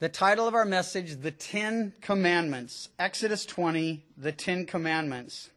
The title of our message, The 10 Commandments. Exodus 20, The 10 Commandments.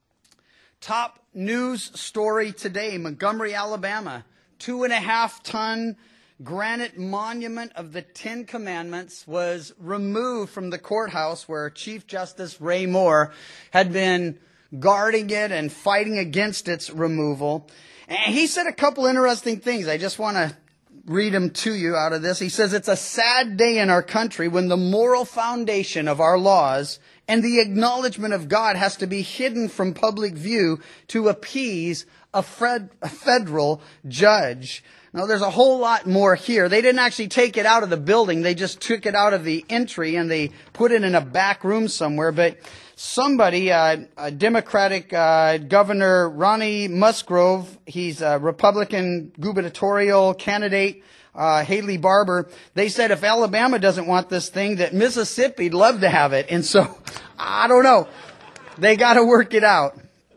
Top news story today, Montgomery, Alabama. 2.5-ton granite monument of the 10 Commandments was removed from the courthouse where Chief Justice Ray Moore had been guarding it and fighting against its removal. And he said a couple interesting things. I just want to read them to you out of this. He says, it's a sad day in our country when the moral foundation of our laws and the acknowledgement of God has to be hidden from public view to appease a federal judge. Now, there's a whole lot more here. They didn't actually take it out of the building. They just took it out of the entry and they put it in a back room somewhere. But somebody, a Democratic Governor Ronnie Musgrove, he's a Republican gubernatorial candidate, Haley Barbour, they said if Alabama doesn't want this thing, that Mississippi'd love to have it. And so, I don't know. They got to work it out.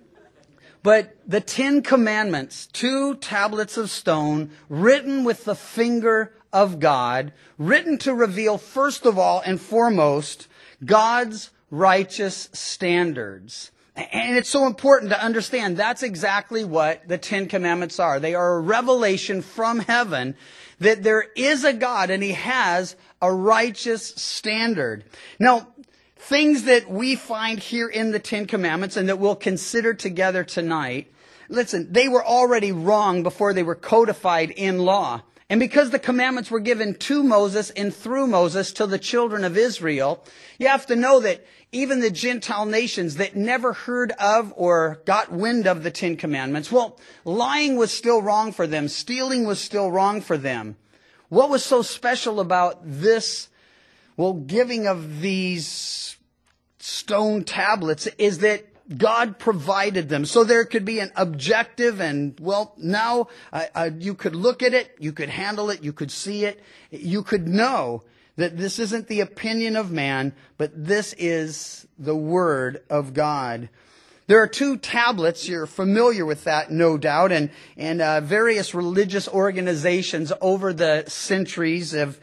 But the 10 Commandments, 2 tablets of stone, written with the finger of God, written to reveal, first of all and foremost, God's righteous standards. And it's so important to understand that's exactly what the 10 Commandments are. They are a revelation from heaven that there is a God and He has a righteous standard. Now, things that we find here in the 10 Commandments and that we'll consider together tonight, listen, they were already wrong before they were codified in law. And because the commandments were given to Moses and through Moses to the children of Israel, you have to know that even the Gentile nations that never heard of or got wind of the 10 Commandments, well, lying was still wrong for them. Stealing was still wrong for them. What was so special about this, well, giving of these stone tablets is that God provided them so there could be an objective and, well, now you could look at it, you could handle it, you could see it, you could know that this isn't the opinion of man, but this is the Word of God. There are 2 tablets. You're familiar with that, no doubt. And various religious organizations over the centuries have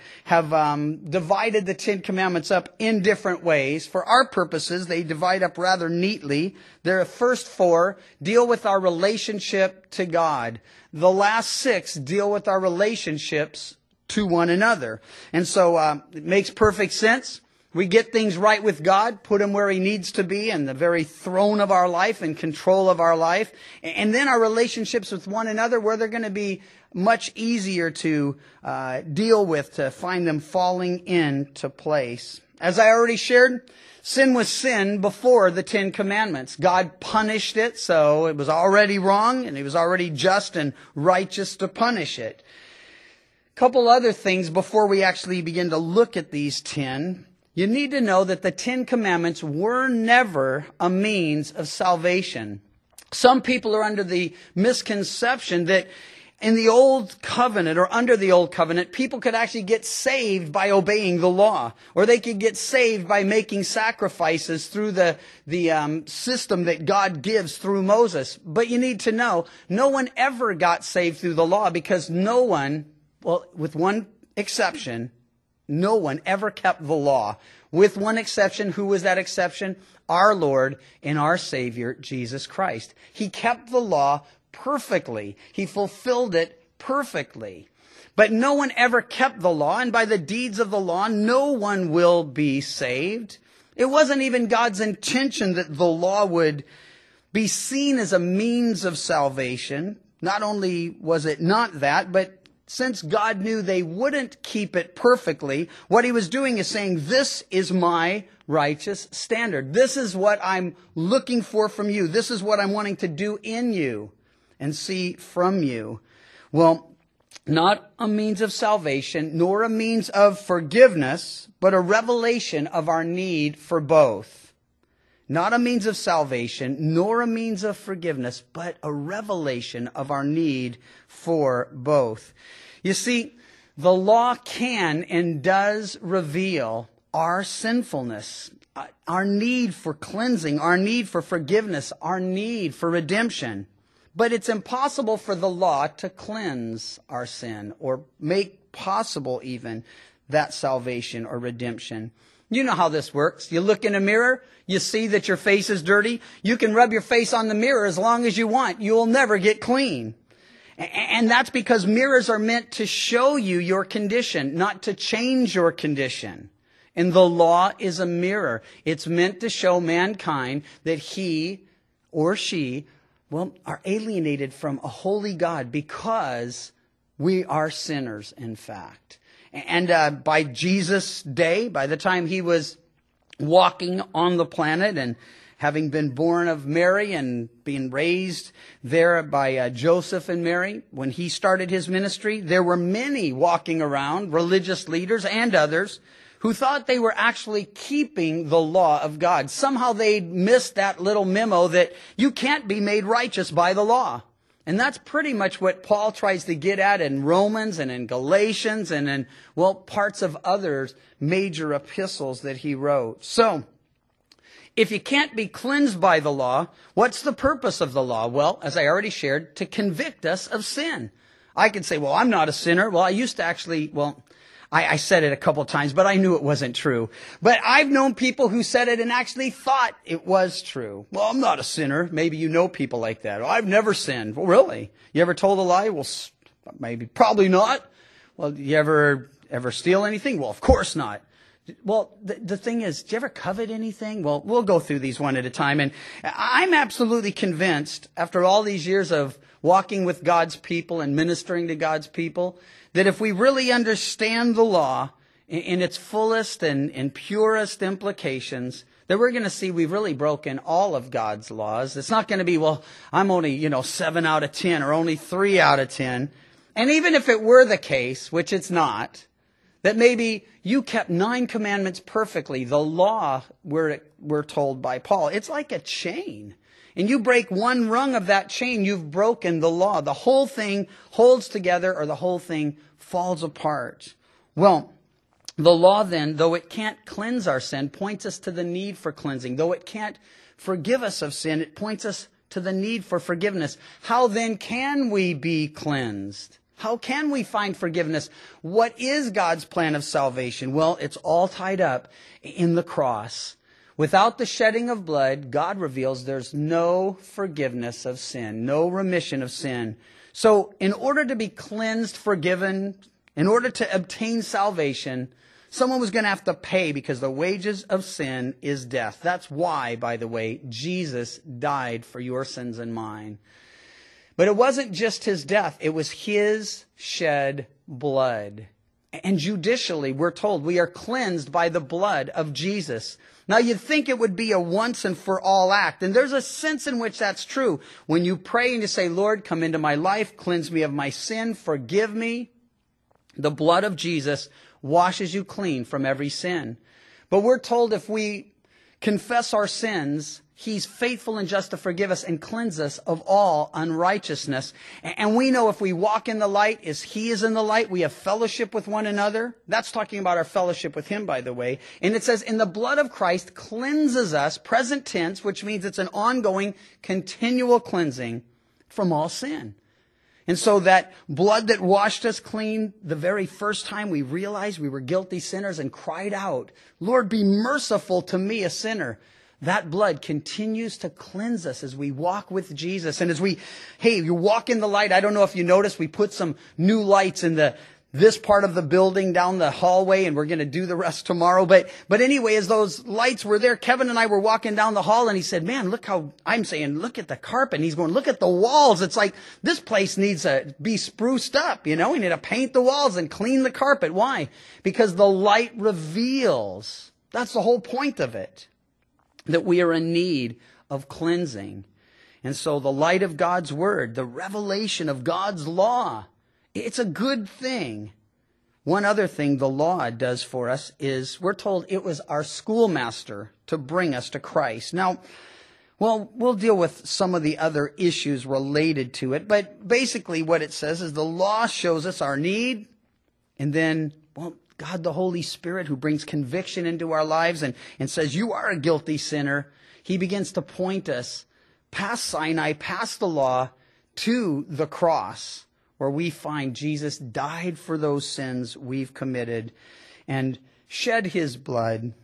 divided the 10 Commandments up in different ways. For our purposes, they divide up rather neatly. The first 4 deal with our relationship to God. The last 6 deal with our relationships to one another. And so it makes perfect sense. We get things right with God, put Him where He needs to be, in the very throne of our life and control of our life. And then our relationships with one another, where they're going to be much easier to deal with, to find them falling into place. As I already shared, sin was sin before the 10 Commandments. God punished it, so it was already wrong, and He was already just and righteous to punish it. A couple other things before we actually begin to look at these 10. You need to know that the 10 Commandments were never a means of salvation. Some people are under the misconception that in the Old Covenant or under the Old Covenant, people could actually get saved by obeying the law. Or they could get saved by making sacrifices through the system that God gives through Moses. But you need to know, no one ever got saved through the law because no one, well, with one exception, no one ever kept the law. With one exception. Who was that exception? Our Lord and our Savior, Jesus Christ. He kept the law perfectly. He fulfilled it perfectly. But no one ever kept the law, and by the deeds of the law, no one will be saved. It wasn't even God's intention that the law would be seen as a means of salvation. Not only was it not that, but since God knew they wouldn't keep it perfectly, what He was doing is saying, this is my righteous standard. This is what I'm looking for from you. This is what I'm wanting to do in you and see from you. Well, not a means of salvation, nor a means of forgiveness, but a revelation of our need for both. Not a means of salvation, nor a means of forgiveness, but a revelation of our need for both. You see, the law can and does reveal our sinfulness, our need for cleansing, our need for forgiveness, our need for redemption. But it's impossible for the law to cleanse our sin or make possible even that salvation or redemption. You know how this works. You look in a mirror, you see that your face is dirty. You can rub your face on the mirror as long as you want. You'll never get clean. And that's because mirrors are meant to show you your condition, not to change your condition. And the law is a mirror. It's meant to show mankind that he or she, are alienated from a holy God because we are sinners, in fact. And by Jesus' day, by the time he was walking on the planet and having been born of Mary and being raised there by Joseph and Mary, when he started his ministry, there were many walking around, religious leaders and others, who thought they were actually keeping the law of God. Somehow they missed that little memo that you can't be made righteous by the law. And that's pretty much what Paul tries to get at in Romans and in Galatians and in, parts of others major epistles that he wrote. So, if you can't be cleansed by the law, what's the purpose of the law? Well, as I already shared, to convict us of sin. I could say, I'm not a sinner. Well, I used to actually, I said it a couple times, but I knew it wasn't true. But I've known people who said it and actually thought it was true. Well, I'm not a sinner. Maybe you know people like that. I've never sinned. Well, really? You ever told a lie? Well, maybe, probably not. Well, you ever steal anything? Well, of course not. Well, the thing is, do you ever covet anything? Well, we'll go through these one at a time. And I'm absolutely convinced, after all these years of walking with God's people and ministering to God's people, that if we really understand the law in its fullest and purest implications, that we're going to see we've really broken all of God's laws. It's not going to be, I'm only, 7 out of 10 or only 3 out of 10. And even if it were the case, which it's not, that maybe you kept 9 commandments perfectly. The law, we're told by Paul, it's like a chain. And you break one rung of that chain, you've broken the law. The whole thing holds together or the whole thing falls apart. Well, the law then, though it can't cleanse our sin, points us to the need for cleansing. Though it can't forgive us of sin, it points us to the need for forgiveness. How then can we be cleansed? How can we find forgiveness? What is God's plan of salvation? Well, it's all tied up in the cross. Without the shedding of blood, God reveals there's no forgiveness of sin, no remission of sin. So in order to be cleansed, forgiven, in order to obtain salvation, someone was going to have to pay because the wages of sin is death. That's why, by the way, Jesus died for your sins and mine. But it wasn't just his death. It was his shed blood. And judicially, we're told we are cleansed by the blood of Jesus. Now, you'd think it would be a once and for all act. And there's a sense in which that's true. When you pray and you say, Lord, come into my life, cleanse me of my sin, forgive me, the blood of Jesus washes you clean from every sin. But we're told if we confess our sins, he's faithful and just to forgive us and cleanse us of all unrighteousness. And we know if we walk in the light as he is in the light, we have fellowship with one another. That's talking about our fellowship with him, by the way. And it says, in the blood of Christ cleanses us, present tense, which means it's an ongoing, continual cleansing from all sin. And so that blood that washed us clean the very first time we realized we were guilty sinners and cried out, Lord, be merciful to me, a sinner. That blood continues to cleanse us as we walk with Jesus. And as you walk in the light, I don't know if you noticed, we put some new lights in this part of the building down the hallway, and we're going to do the rest tomorrow. But anyway, as those lights were there, Kevin and I were walking down the hall, and he said, man, look at the carpet. And he's going, look at the walls. It's like this place needs to be spruced up. We need to paint the walls and clean the carpet. Why? Because the light reveals. That's the whole point of it. That we are in need of cleansing. And so the light of God's word, the revelation of God's law, it's a good thing. One other thing the law does for us is we're told it was our schoolmaster to bring us to Christ. Now, we'll deal with some of the other issues related to it, but basically what it says is the law shows us our need, and then, God, the Holy Spirit, who brings conviction into our lives and says, you are a guilty sinner. He begins to point us past Sinai, past the law, to the cross, where we find Jesus died for those sins we've committed. and shed his blood.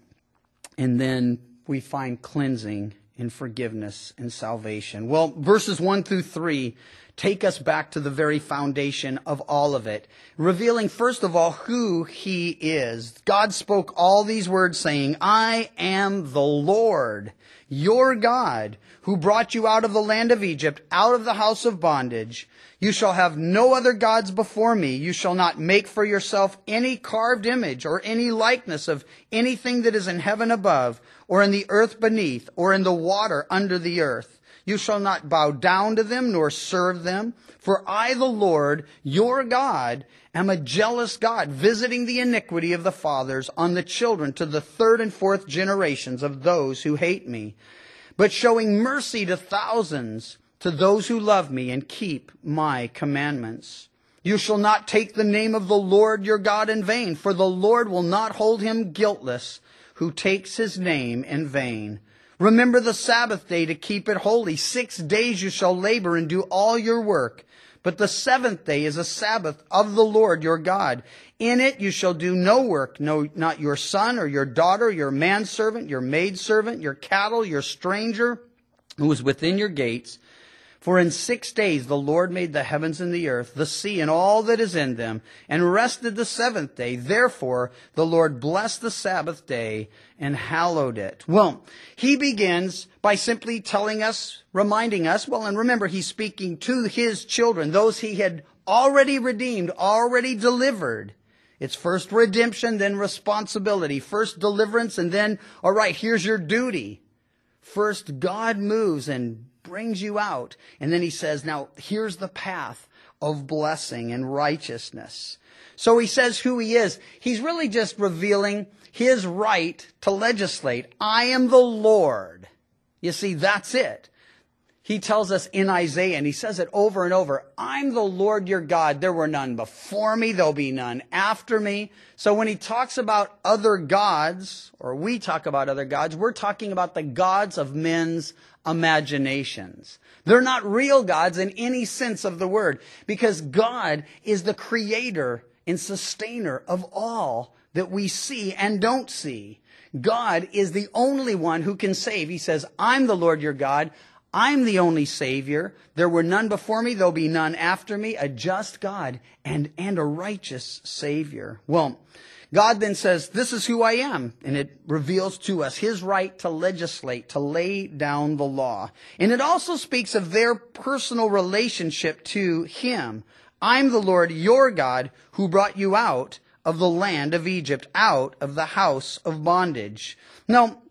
And then we find cleansing and forgiveness and salvation. Well, verses 1 through 3 take us back to the very foundation of all of it, revealing first of all who he is. God spoke all these words saying, I am the Lord, your God, who brought you out of the land of Egypt, out of the house of bondage. You shall have no other gods before me. You shall not make for yourself any carved image or any likeness of anything that is in heaven above, or in the earth beneath, or in the water under the earth. You shall not bow down to them nor serve them. For I, the Lord, your God, am a jealous God, visiting the iniquity of the fathers on the children to the third and fourth generations of those who hate me, but showing mercy to thousands, to those who love me and keep my commandments. You shall not take the name of the Lord your God in vain, for the Lord will not hold him guiltless who takes his name in vain. Remember the Sabbath day to keep it holy. 6 days you shall labor and do all your work. But the seventh day is a Sabbath of the Lord your God. In it you shall do no work, no, not your son or your daughter, your manservant, your maidservant, your cattle, your stranger who is within your gates. For in 6 days the Lord made the heavens and the earth, the sea and all that is in them, and rested the seventh day. Therefore the Lord blessed the Sabbath day and hallowed it. Well, he begins by simply telling us, reminding us, well, and remember, he's speaking to his children, those he had already redeemed, already delivered. It's first redemption, then responsibility. First deliverance, and then, all right, here's your duty. First, God moves and brings you out. And then he says, now here's the path of blessing and righteousness. So he says who he is. He's really just revealing his right to legislate. I am the Lord. You see, that's it. He tells us in Isaiah, and he says it over and over, I'm the Lord your God. There were none before me. There'll be none after me. So when he talks about other gods, or we talk about other gods, we're talking about the gods of men's imaginations. They're not real gods in any sense of the word, because God is the creator and sustainer of all that we see and don't see. God is the only one who can save. He says, I'm the Lord your God. I'm the only Savior. There were none before me. There'll be none after me. A just God and a righteous Savior. Well, God then says, this is who I am. And it reveals to us his right to legislate, to lay down the law. And it also speaks of their personal relationship to him. I'm the Lord your God who brought you out of the land of Egypt, out of the house of bondage. Now,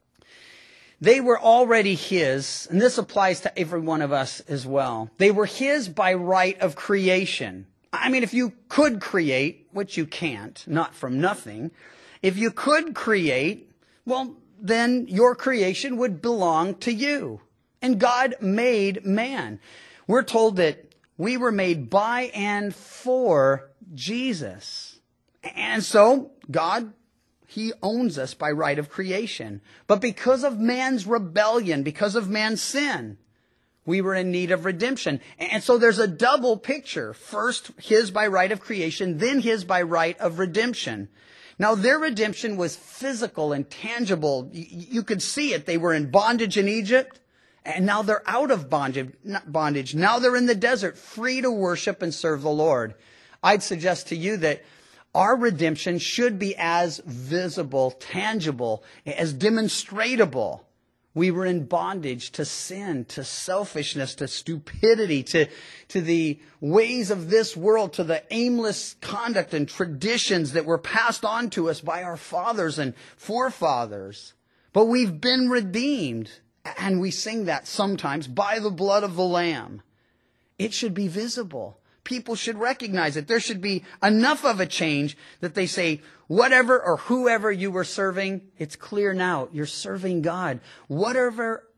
they were already his, and this applies to every one of us as well. They were his by right of creation. I mean, if you could create, which you can't, not from nothing, if you could create, well, then your creation would belong to you. And God made man. We're told that we were made by and for Jesus. And so, God, he owns us by right of creation. But because of man's rebellion, because of man's sin, we were in need of redemption. And so there's a double picture. First, his by right of creation, then his by right of redemption. Now, their redemption was physical and tangible. You could see it. They were in bondage in Egypt, and now they're out of bondage. Now they're in the desert, free to worship and serve the Lord. I'd suggest to you that our redemption should be as visible, tangible, as demonstratable. We were in bondage to sin, to selfishness, to stupidity, to the ways of this world, to the aimless conduct and traditions that were passed on to us by our fathers and forefathers. But we've been redeemed, and we sing that sometimes, by the blood of the Lamb. It should be visible. People should recognize it. There should be enough of a change that they say, whatever or whoever you were serving, it's clear now, you're serving God. Whatever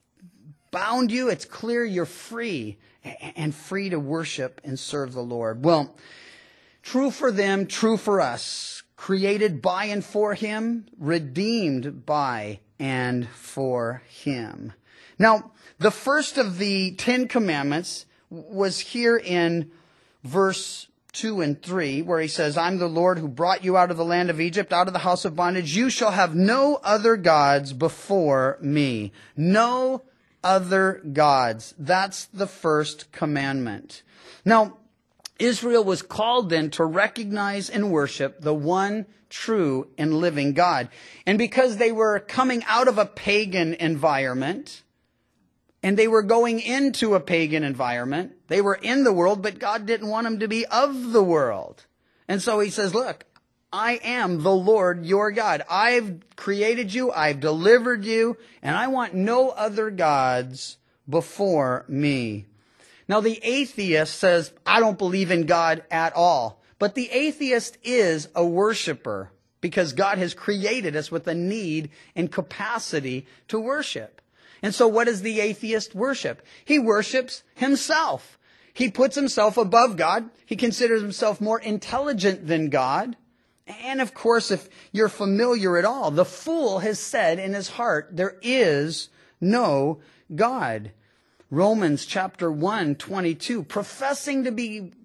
bound you, it's clear you're free and free to worship and serve the Lord. Well, true for them, true for us. Created by and for him, redeemed by and for him. Now, the first of the 10 Commandments was here in verse 2 and 3, where he says, I'm the Lord who brought you out of the land of Egypt, out of the house of bondage. You shall have no other gods before me. No other gods. That's the first commandment. Now, Israel was called then to recognize and worship the one true and living God. And because they were coming out of a pagan environment, and they were going into a pagan environment, they were in the world, but God didn't want them to be of the world. And so he says, look, I am the Lord your God. I've created you, I've delivered you, and I want no other gods before me. Now the atheist says, I don't believe in God at all. But the atheist is a worshiper because God has created us with a need and capacity to worship. And so what does the atheist worship? He worships himself. He puts himself above God. He considers himself more intelligent than God. And of course, if you're familiar at all, the fool has said in his heart, there is no God. Romans chapter 1:22, professing to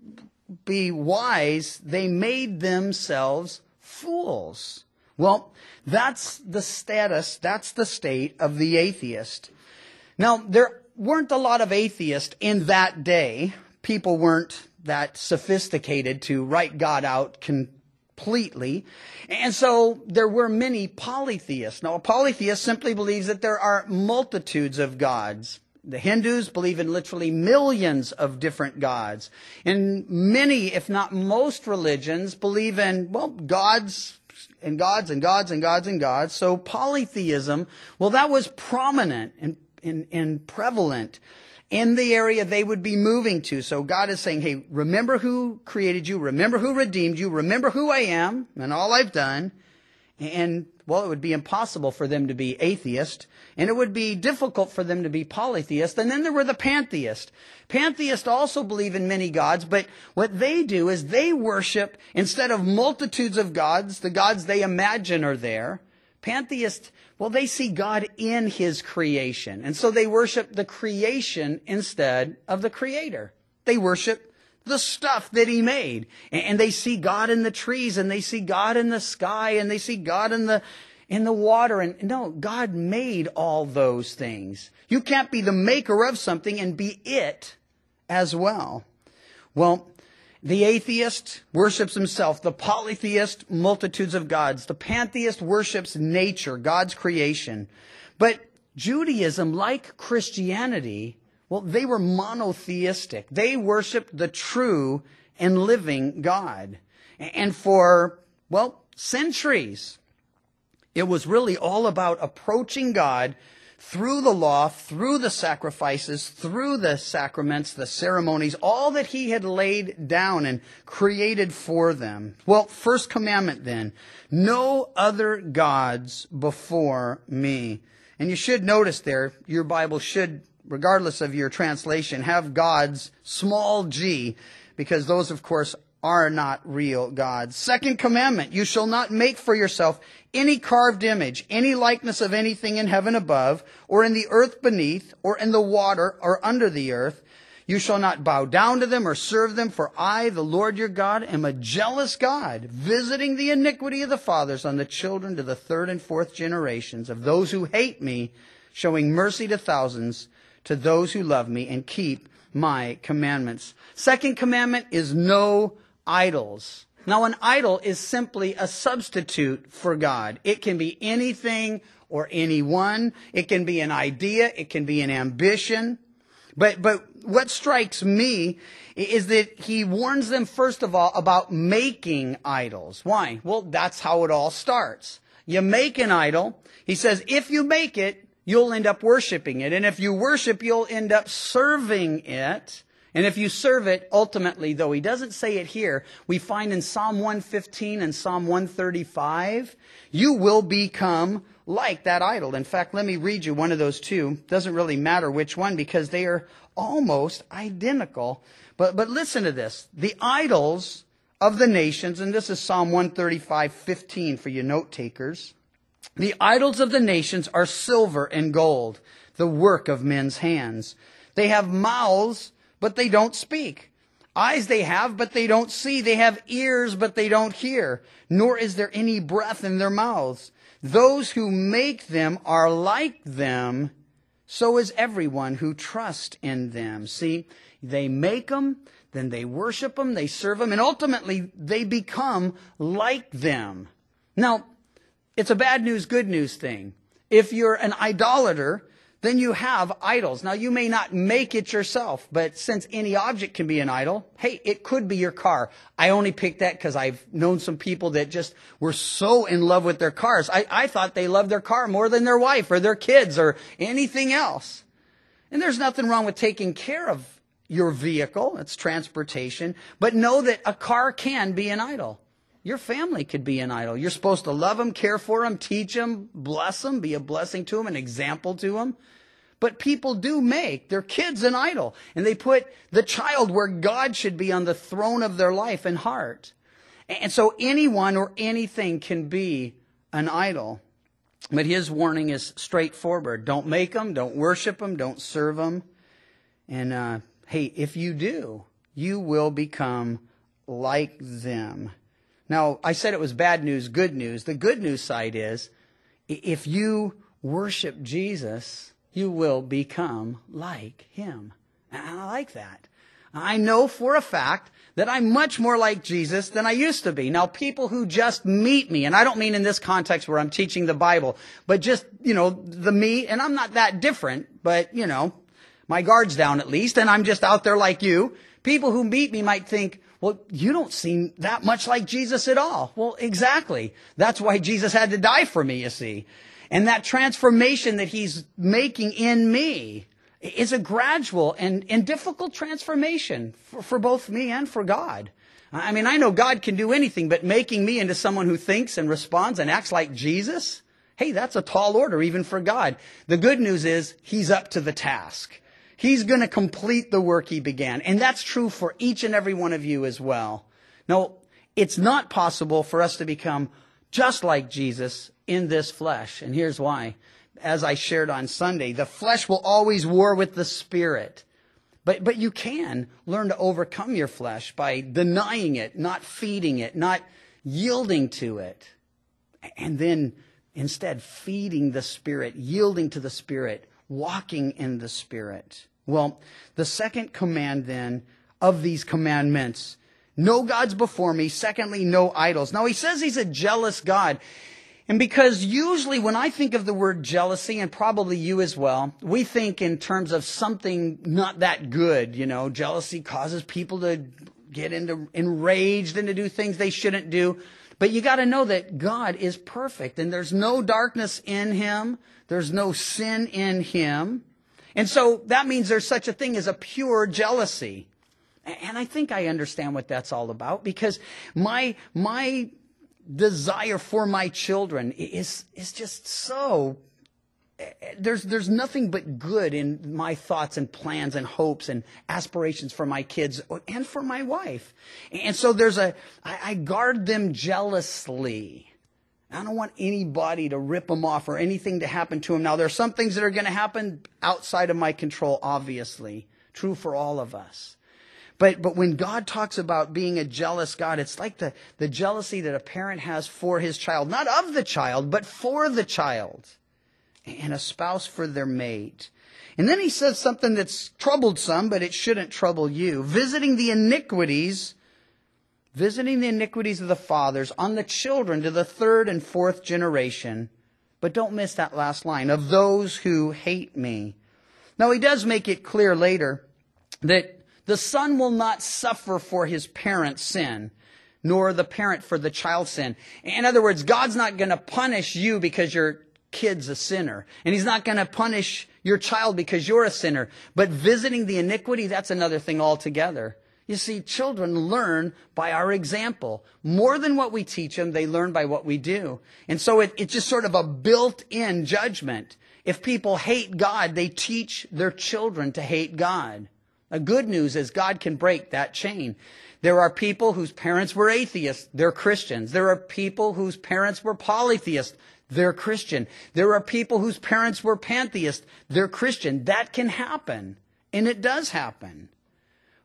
be wise, they made themselves fools. Well, that's the status, that's the state of the atheist. Now, there weren't a lot of atheists in that day. People weren't that sophisticated to write God out completely. And so there were many polytheists. Now, a polytheist simply believes that there are multitudes of gods. The Hindus believe in literally millions of different gods. And many, if not most religions, believe in, well, gods and gods and gods and gods and gods. So polytheism, well, that was prominent and prevalent in the area they would be moving to. So God is saying, hey, remember who created you, remember who redeemed you, remember who I am and all I've done. And, well, it would be impossible for them to be atheist, and it would be difficult for them to be polytheist. And then there were the pantheists. Pantheists also believe in many gods, but what they do is they worship, instead of multitudes of gods, the gods they imagine are there. Pantheists, well, they see God in his creation, and so they worship the creation instead of the Creator. They worship the stuff that he made. And they see God in the trees, and they see God in the sky, and they see God in the water. And no, God made all those things. You can't be the maker of something and be it as well. Well, the atheist worships himself. The polytheist, multitudes of gods. The pantheist worships nature, God's creation. But Judaism, like Christianity, well, they were monotheistic. They worshiped the true and living God. And for, well, centuries, it was really all about approaching God through the law, through the sacrifices, through the sacraments, the ceremonies, all that he had laid down and created for them. Well, first commandment then, no other gods before me. And you should notice there, your Bible should, regardless of your translation, have gods, small g, because those, of course, are not real gods. Second commandment, you shall not make for yourself any carved image, any likeness of anything in heaven above, or in the earth beneath, or in the water, or under the earth. You shall not bow down to them or serve them, for I, the Lord your God, am a jealous God, visiting the iniquity of the fathers on the children to the third and fourth generations of those who hate me, showing mercy to thousands, to those who love me and keep my commandments. Second commandment is no idols. Now, an idol is simply a substitute for God. It can be anything or anyone. It can be an idea. It can be an ambition. But what strikes me is that he warns them, first of all, about making idols. Why? Well, that's how it all starts. You make an idol. He says, if you make it, you'll end up worshiping it. And if you worship, you'll end up serving it. And if you serve it, ultimately, though he doesn't say it here, we find in Psalm 115 and Psalm 135, you will become like that idol. In fact, let me read you one of those two. Doesn't really matter which one because they are almost identical. But listen to this. The idols of the nations, and this is Psalm 135:15 for you note takers. The idols of the nations are silver and gold, the work of men's hands. They have mouths, but they don't speak. Eyes they have, but they don't see. They have ears, but they don't hear. Nor is there any breath in their mouths. Those who make them are like them. So is everyone who trusts in them. See, they make them, then they worship them, they serve them, and ultimately they become like them. Now, it's a bad news, good news thing. If you're an idolater, then you have idols. Now, you may not make it yourself, but since any object can be an idol, hey, it could be your car. I only picked that because I've known some people that just were so in love with their cars. I thought they loved their car more than their wife or their kids or anything else. And there's nothing wrong with taking care of your vehicle. It's transportation. But know that a car can be an idol. Your family could be an idol. You're supposed to love them, care for them, teach them, bless them, be a blessing to them, an example to them. But people do make their kids an idol. And they put the child where God should be on the throne of their life and heart. And so anyone or anything can be an idol. But his warning is straightforward. Don't make them, don't worship them, don't serve them. And hey, if you do, you will become like them. Now, I said it was bad news, good news. The good news side is, if you worship Jesus, you will become like him. And I like that. I know for a fact that I'm much more like Jesus than I used to be. Now, people who just meet me, and I don't mean in this context where I'm teaching the Bible, but just, the me, and I'm not that different, but, my guard's down at least, and I'm just out there like you. People who meet me might think, well, you don't seem that much like Jesus at all. Well, exactly. That's why Jesus had to die for me, you see. And that transformation that he's making in me is a gradual and difficult transformation for both me and for God. I mean, I know God can do anything, but making me into someone who thinks and responds and acts like Jesus, hey, that's a tall order even for God. The good news is he's up to the task. He's going to complete the work he began. And that's true for each and every one of you as well. No, it's not possible for us to become just like Jesus in this flesh. And here's why. As I shared on Sunday, the flesh will always war with the spirit. But you can learn to overcome your flesh by denying it, not feeding it, not yielding to it. And then instead feeding the Spirit, yielding to the Spirit, walking in the Spirit. Well, the second command then of these commandments, no gods before me. Secondly, no idols. Now he says he's a jealous God. And because usually when I think of the word jealousy, and probably you as well, we think in terms of something not that good. Jealousy causes people to get enraged and to do things they shouldn't do. But you got to know that God is perfect and there's no darkness in him. There's no sin in him. And so that means there's such a thing as a pure jealousy. And I think I understand what that's all about, because my desire for my children is just so, there's nothing but good in my thoughts and plans and hopes and aspirations for my kids and for my wife. And so I guard them jealously. I don't want anybody to rip them off or anything to happen to them. Now, there are some things that are going to happen outside of my control, obviously. True for all of us. But when God talks about being a jealous God, it's like the jealousy that a parent has for his child. Not of the child, but for the child. And a spouse for their mate. And then he says something that's troubled some, but it shouldn't trouble you. Visiting the iniquities of the fathers on the children to the third and fourth generation. But don't miss that last line, of those who hate me. Now he does make it clear later that the son will not suffer for his parent's sin, nor the parent for the child's sin. In other words, God's not going to punish you because your kid's a sinner. And he's not going to punish your child because you're a sinner. But visiting the iniquity, that's another thing altogether. You see, children learn by our example. More than what we teach them, they learn by what we do. And so it's just sort of a built-in judgment. If people hate God, they teach their children to hate God. The good news is God can break that chain. There are people whose parents were atheists. They're Christians. There are people whose parents were polytheists. They're Christian. There are people whose parents were pantheists. They're Christian. That can happen. And it does happen.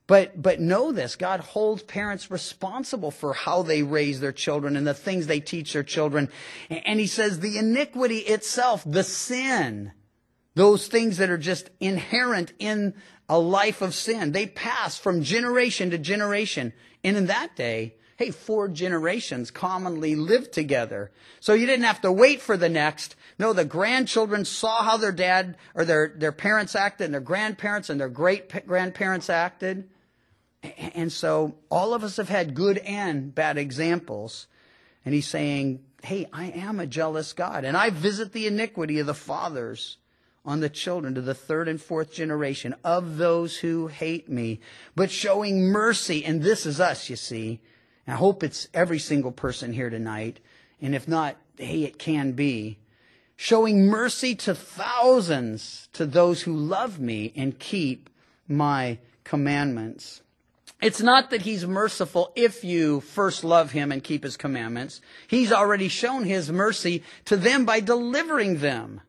But know this, God holds parents responsible for how they raise their children and the things they teach their children. And he says the iniquity itself, the sin, those things that are just inherent in a life of sin, they pass from generation to generation. And in that day, 4 generations commonly lived together. So you didn't have to wait for the next. No, the grandchildren saw how their dad or their parents acted, and their grandparents and their great-grandparents acted. And so all of us have had good and bad examples. And he's saying, hey, I am a jealous God. And I visit the iniquity of the fathers on the children to the 3rd and 4th generation of those who hate me. But showing mercy, and this is us, you see. And I hope it's every single person here tonight. And if not, hey, it can be. Showing mercy to thousands, to those who love me and keep my commandments. It's not that he's merciful if you first love him and keep his commandments. He's already shown his mercy to them by delivering them,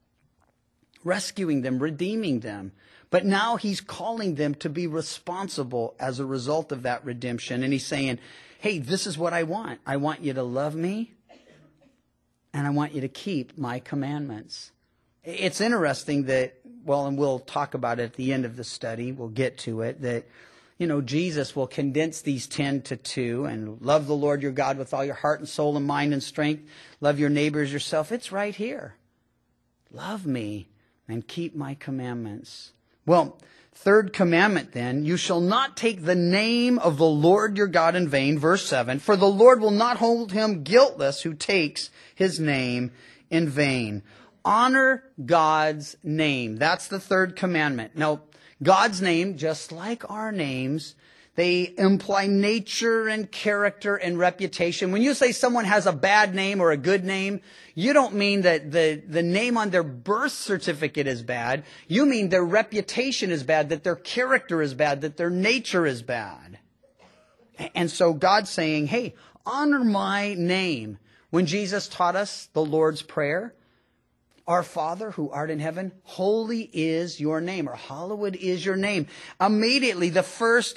rescuing them, redeeming them. But now he's calling them to be responsible as a result of that redemption. And he's saying, hey, this is what I want. I want you to love me, and I want you to keep my commandments. It's interesting that, and we'll talk about it at the end of the study. We'll get to it, that Jesus will condense these 10 to 2, and love the Lord your God with all your heart and soul and mind and strength. Love your neighbor as yourself. It's right here. Love me and keep my commandments. Well, 3rd commandment then, you shall not take the name of the Lord your God in vain. Verse 7, for the Lord will not hold him guiltless who takes his name in vain. Honor God's name. That's the 3rd commandment. Now, God's name, just like our names, they imply nature and character and reputation. When you say someone has a bad name or a good name, you don't mean that the name on their birth certificate is bad. You mean their reputation is bad, that their character is bad, that their nature is bad. And so God's saying, hey, honor my name. When Jesus taught us the Lord's Prayer, our Father who art in heaven, holy is your name, or hallowed is your name. Immediately, the first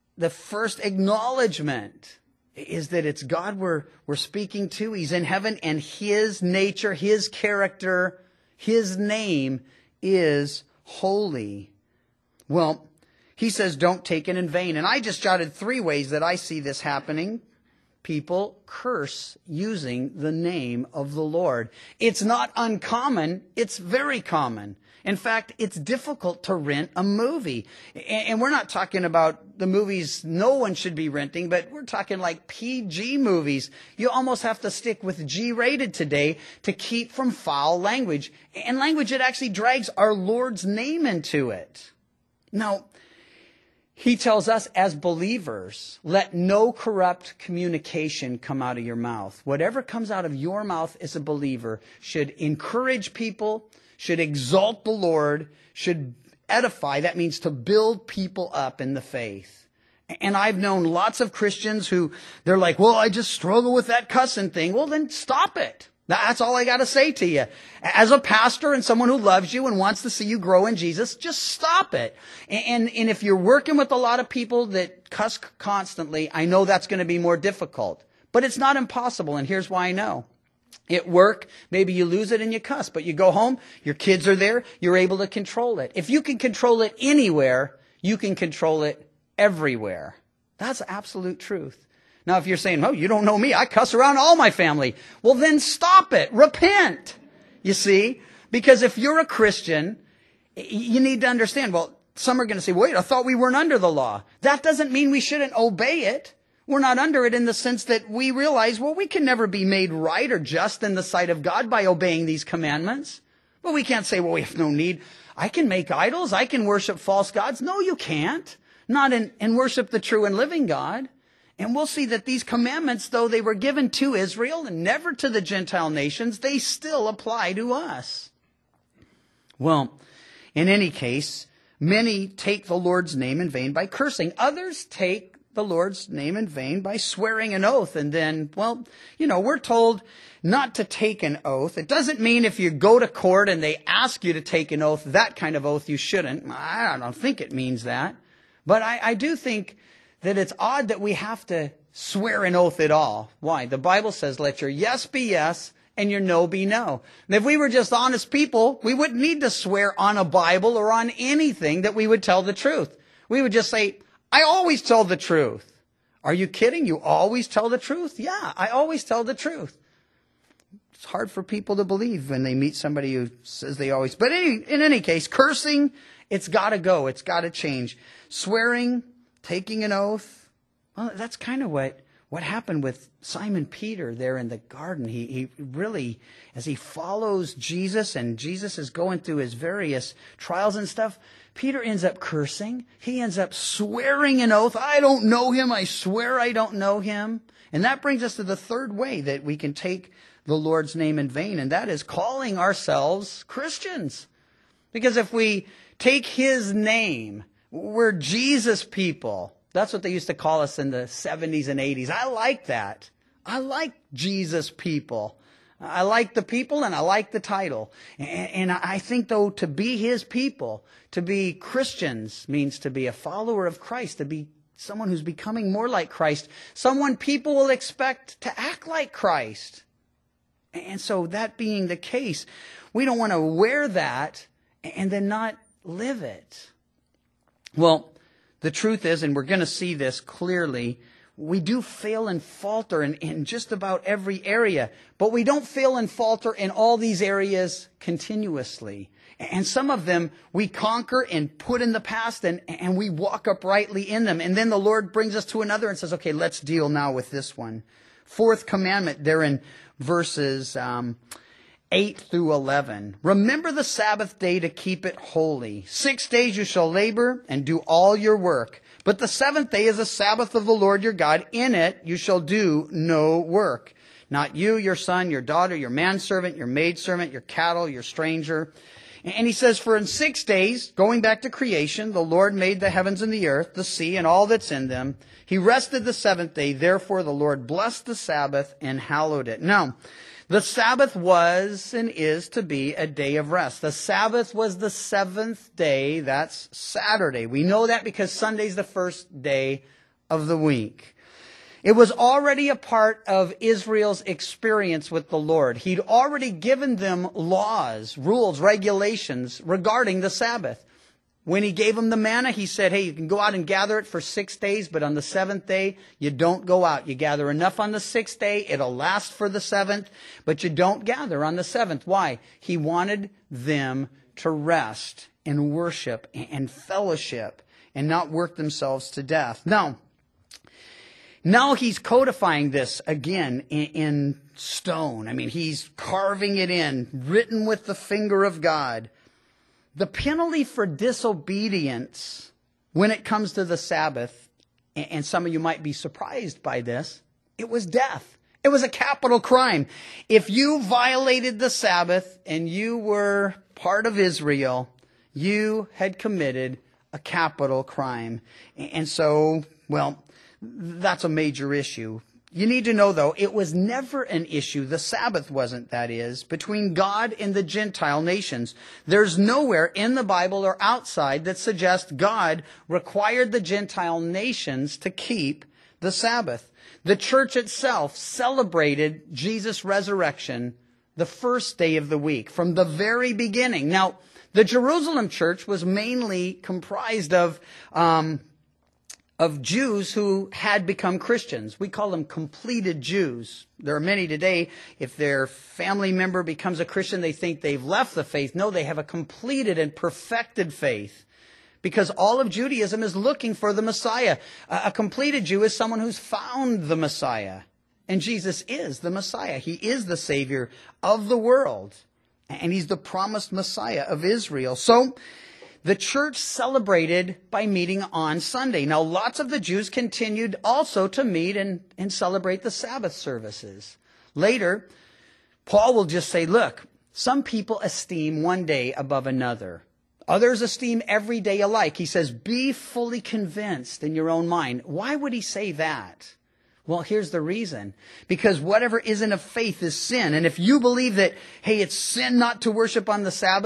acknowledgement is that it's God we're speaking to. He's in heaven, and his nature, his character, his name is holy. Well, he says, don't take it in vain. And I just jotted 3 ways that I see this happening. People curse using the name of the Lord. It's not uncommon. It's very common. In fact, it's difficult to rent a movie. And we're not talking about the movies no one should be renting, but we're talking like PG movies. You almost have to stick with G-rated today to keep from foul language. And language that actually drags our Lord's name into it. Now, he tells us as believers, let no corrupt communication come out of your mouth. Whatever comes out of your mouth as a believer should encourage people, should exalt the Lord, should edify. That means to build people up in the faith. And I've known lots of Christians who, they're like, well, I just struggle with that cussing thing. Well, then stop it. That's all I got to say to you. As a pastor and someone who loves you and wants to see you grow in Jesus, just stop it. And if you're working with a lot of people that cuss constantly, I know that's going to be more difficult. But it's not impossible, and here's why I know. At work, maybe you lose it and you cuss, but you go home, your kids are there, you're able to control it. If you can control it anywhere, you can control it everywhere. That's absolute truth. Now, if you're saying, oh, you don't know me, I cuss around all my family. Well, then stop it. Repent. You see? Because if you're a Christian, you need to understand, well, some are going to say, wait, I thought we weren't under the law. That doesn't mean we shouldn't obey it. We're not under it in the sense that we realize, well, we can never be made right or just in the sight of God by obeying these commandments. But we can't say, well, we have no need. I can make idols. I can worship false gods. No, you can't. Not and worship the true and living God. And we'll see that these commandments, though they were given to Israel and never to the Gentile nations, they still apply to us. Well, in any case, many take the Lord's name in vain by cursing. Others take the Lord's name in vain by swearing an oath. And then, well, we're told not to take an oath. It doesn't mean if you go to court and they ask you to take an oath, that kind of oath you shouldn't. I don't think it means that. But I do think that it's odd that we have to swear an oath at all. Why? The Bible says, let your yes be yes and your no be no. And if we were just honest people, we wouldn't need to swear on a Bible or on anything that we would tell the truth. We would just say, I always tell the truth. Are you kidding? You always tell the truth? Yeah, I always tell the truth. It's hard for people to believe when they meet somebody who says they always. But in any case, cursing, it's got to go. It's got to change. Swearing, taking an oath, well, that's kind of what happened with Simon Peter there in the garden. He really, as he follows Jesus and Jesus is going through his various trials and stuff, Peter ends up cursing. He ends up swearing an oath. I don't know him. I swear I don't know him. And that brings us to the third way that we can take the Lord's name in vain, and that is calling ourselves Christians. Because if we take his name, we're Jesus people. That's what they used to call us in the 70s and 80s. I like that. I like Jesus people. I like the people and I like the title. And I think, though, to be his people, to be Christians means to be a follower of Christ, to be someone who's becoming more like Christ, someone people will expect to act like Christ. And so that being the case, we don't want to wear that and then not live it. Well, the truth is, and we're going to see this clearly, we do fail and falter in just about every area, but we don't fail and falter in all these areas continuously. And some of them we conquer and put in the past and we walk uprightly in them. And then the Lord brings us to another and says, okay, let's deal now with this one. Fourth commandment there in verses 8 through 11. Remember the Sabbath day to keep it holy. 6 days you shall labor and do all your work. But the seventh day is a Sabbath of the Lord your God. In it you shall do no work. Not you, your son, your daughter, your manservant, your maidservant, your cattle, your stranger. And he says, for in 6 days, going back to creation, the Lord made the heavens and the earth, the sea, and all that's in them. He rested the seventh day. Therefore the Lord blessed the Sabbath and hallowed it. Now, the Sabbath was and is to be a day of rest. The Sabbath was the seventh day. That's Saturday. We know that because Sunday's the first day of the week. It was already a part of Israel's experience with the Lord. He'd already given them laws, rules, regulations regarding the Sabbath. When he gave them the manna, he said, hey, you can go out and gather it for 6 days, but on the seventh day, you don't go out. You gather enough on the sixth day. It'll last for the seventh, but you don't gather on the seventh. Why? He wanted them to rest and worship and fellowship and not work themselves to death. Now he's codifying this again in stone. I mean, he's carving it in, written with the finger of God. The penalty for disobedience when it comes to the Sabbath, and some of you might be surprised by this, it was death. It was a capital crime. If you violated the Sabbath and you were part of Israel, you had committed a capital crime. And so, well, that's a major issue. You need to know, though, it was never an issue. The Sabbath wasn't, that is, between God and the Gentile nations. There's nowhere in the Bible or outside that suggests God required the Gentile nations to keep the Sabbath. The church itself celebrated Jesus' resurrection the first day of the week, from the very beginning. Now, the Jerusalem church was mainly comprised of Jews who had become Christians. We call them completed Jews. There are many today, if their family member becomes a Christian, they think they've left the faith. No, they have a completed and perfected faith. Because all of Judaism is looking for the Messiah. A completed Jew is someone who's found the Messiah. And Jesus is the Messiah. He is the Savior of the world. And he's the promised Messiah of Israel. So, the church celebrated by meeting on Sunday. Now, lots of the Jews continued also to meet and celebrate the Sabbath services. Later, Paul will just say, look, some people esteem one day above another. Others esteem every day alike. He says, be fully convinced in your own mind. Why would he say that? Well, here's the reason. Because whatever isn't of faith is sin. And if you believe that, hey, it's sin not to worship on the Sabbath,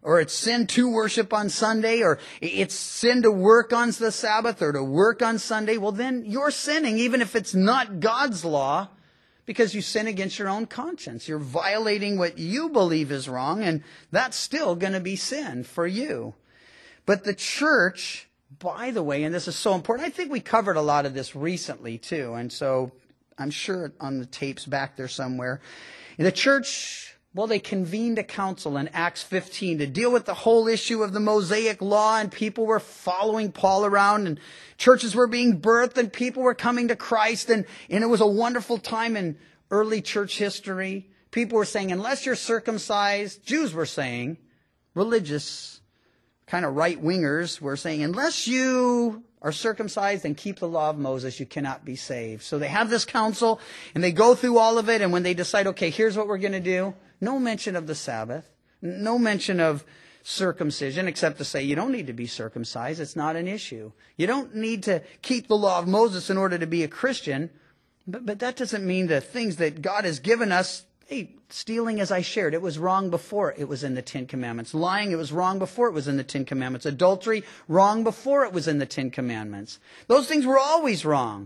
or it's sin to worship on Sunday, or it's sin to work on the Sabbath or to work on Sunday, well then you're sinning even if it's not God's law, because you sin against your own conscience. You're violating what you believe is wrong, and that's still going to be sin for you. But the church, by the way, and this is so important, I think we covered a lot of this recently too, and so I'm sure on the tapes back there somewhere. The church, well, they convened a council in Acts 15 to deal with the whole issue of the Mosaic law, and people were following Paul around, and churches were being birthed, and people were coming to Christ, and it was a wonderful time in early church history. People were saying, unless you're circumcised, Jews were saying, religious kind of right-wingers were saying, unless you are circumcised and keep the law of Moses, you cannot be saved. So they have this council, and they go through all of it, and when they decide, okay, here's what we're going to do, no mention of the Sabbath, no mention of circumcision, except to say you don't need to be circumcised. It's not an issue. You don't need to keep the law of Moses in order to be a Christian, but that doesn't mean the things that God has given us. Hey, stealing, as I shared, it was wrong before it was in the Ten Commandments. Lying, it was wrong before it was in the Ten Commandments. Adultery, wrong before it was in the Ten Commandments. Those things were always wrong.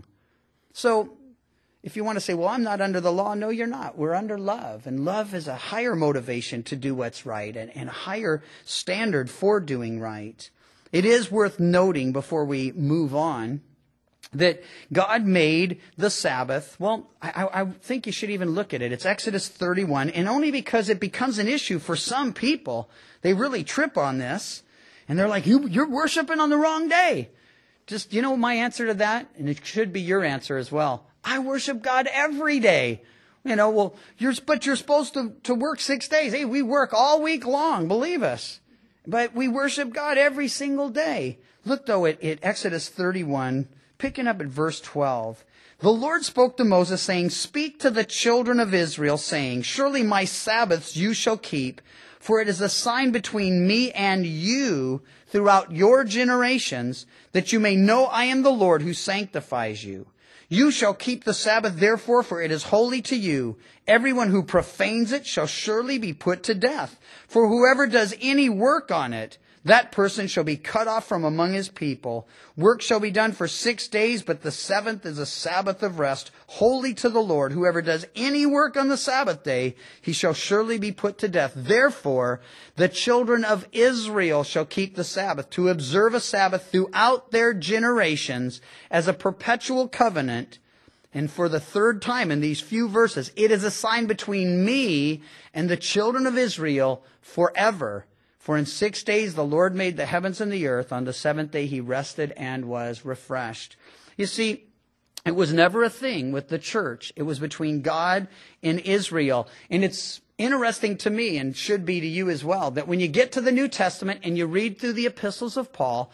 So if you want to say, well, I'm not under the law, no, you're not. We're under love. And love is a higher motivation to do what's right and a higher standard for doing right. It is worth noting before we move on that God made the Sabbath. Well, I think you should even look at it. It's Exodus 31, and only because it becomes an issue for some people, they really trip on this, and they're like, you're worshiping on the wrong day. Just, my answer to that, and it should be your answer as well. I worship God every day. Well, you're supposed to work 6 days. Hey, we work all week long, believe us. But we worship God every single day. Look, though, at Exodus 31, picking up at verse 12. The Lord spoke to Moses, saying, speak to the children of Israel, saying, surely my Sabbaths you shall keep, for it is a sign between me and you throughout your generations, that you may know I am the Lord who sanctifies you. You shall keep the Sabbath, therefore, for it is holy to you. Everyone who profanes it shall surely be put to death. For whoever does any work on it, that person shall be cut off from among his people. Work shall be done for 6 days, but the seventh is a Sabbath of rest, holy to the Lord. Whoever does any work on the Sabbath day, he shall surely be put to death. Therefore, the children of Israel shall keep the Sabbath, to observe a Sabbath throughout their generations as a perpetual covenant. And for the third time in these few verses, it is a sign between me and the children of Israel forever. For in 6 days the Lord made the heavens and the earth. On the seventh day he rested and was refreshed. You see, it was never a thing with the church. It was between God and Israel. And it's interesting to me, and should be to you as well, that when you get to the New Testament and you read through the epistles of Paul,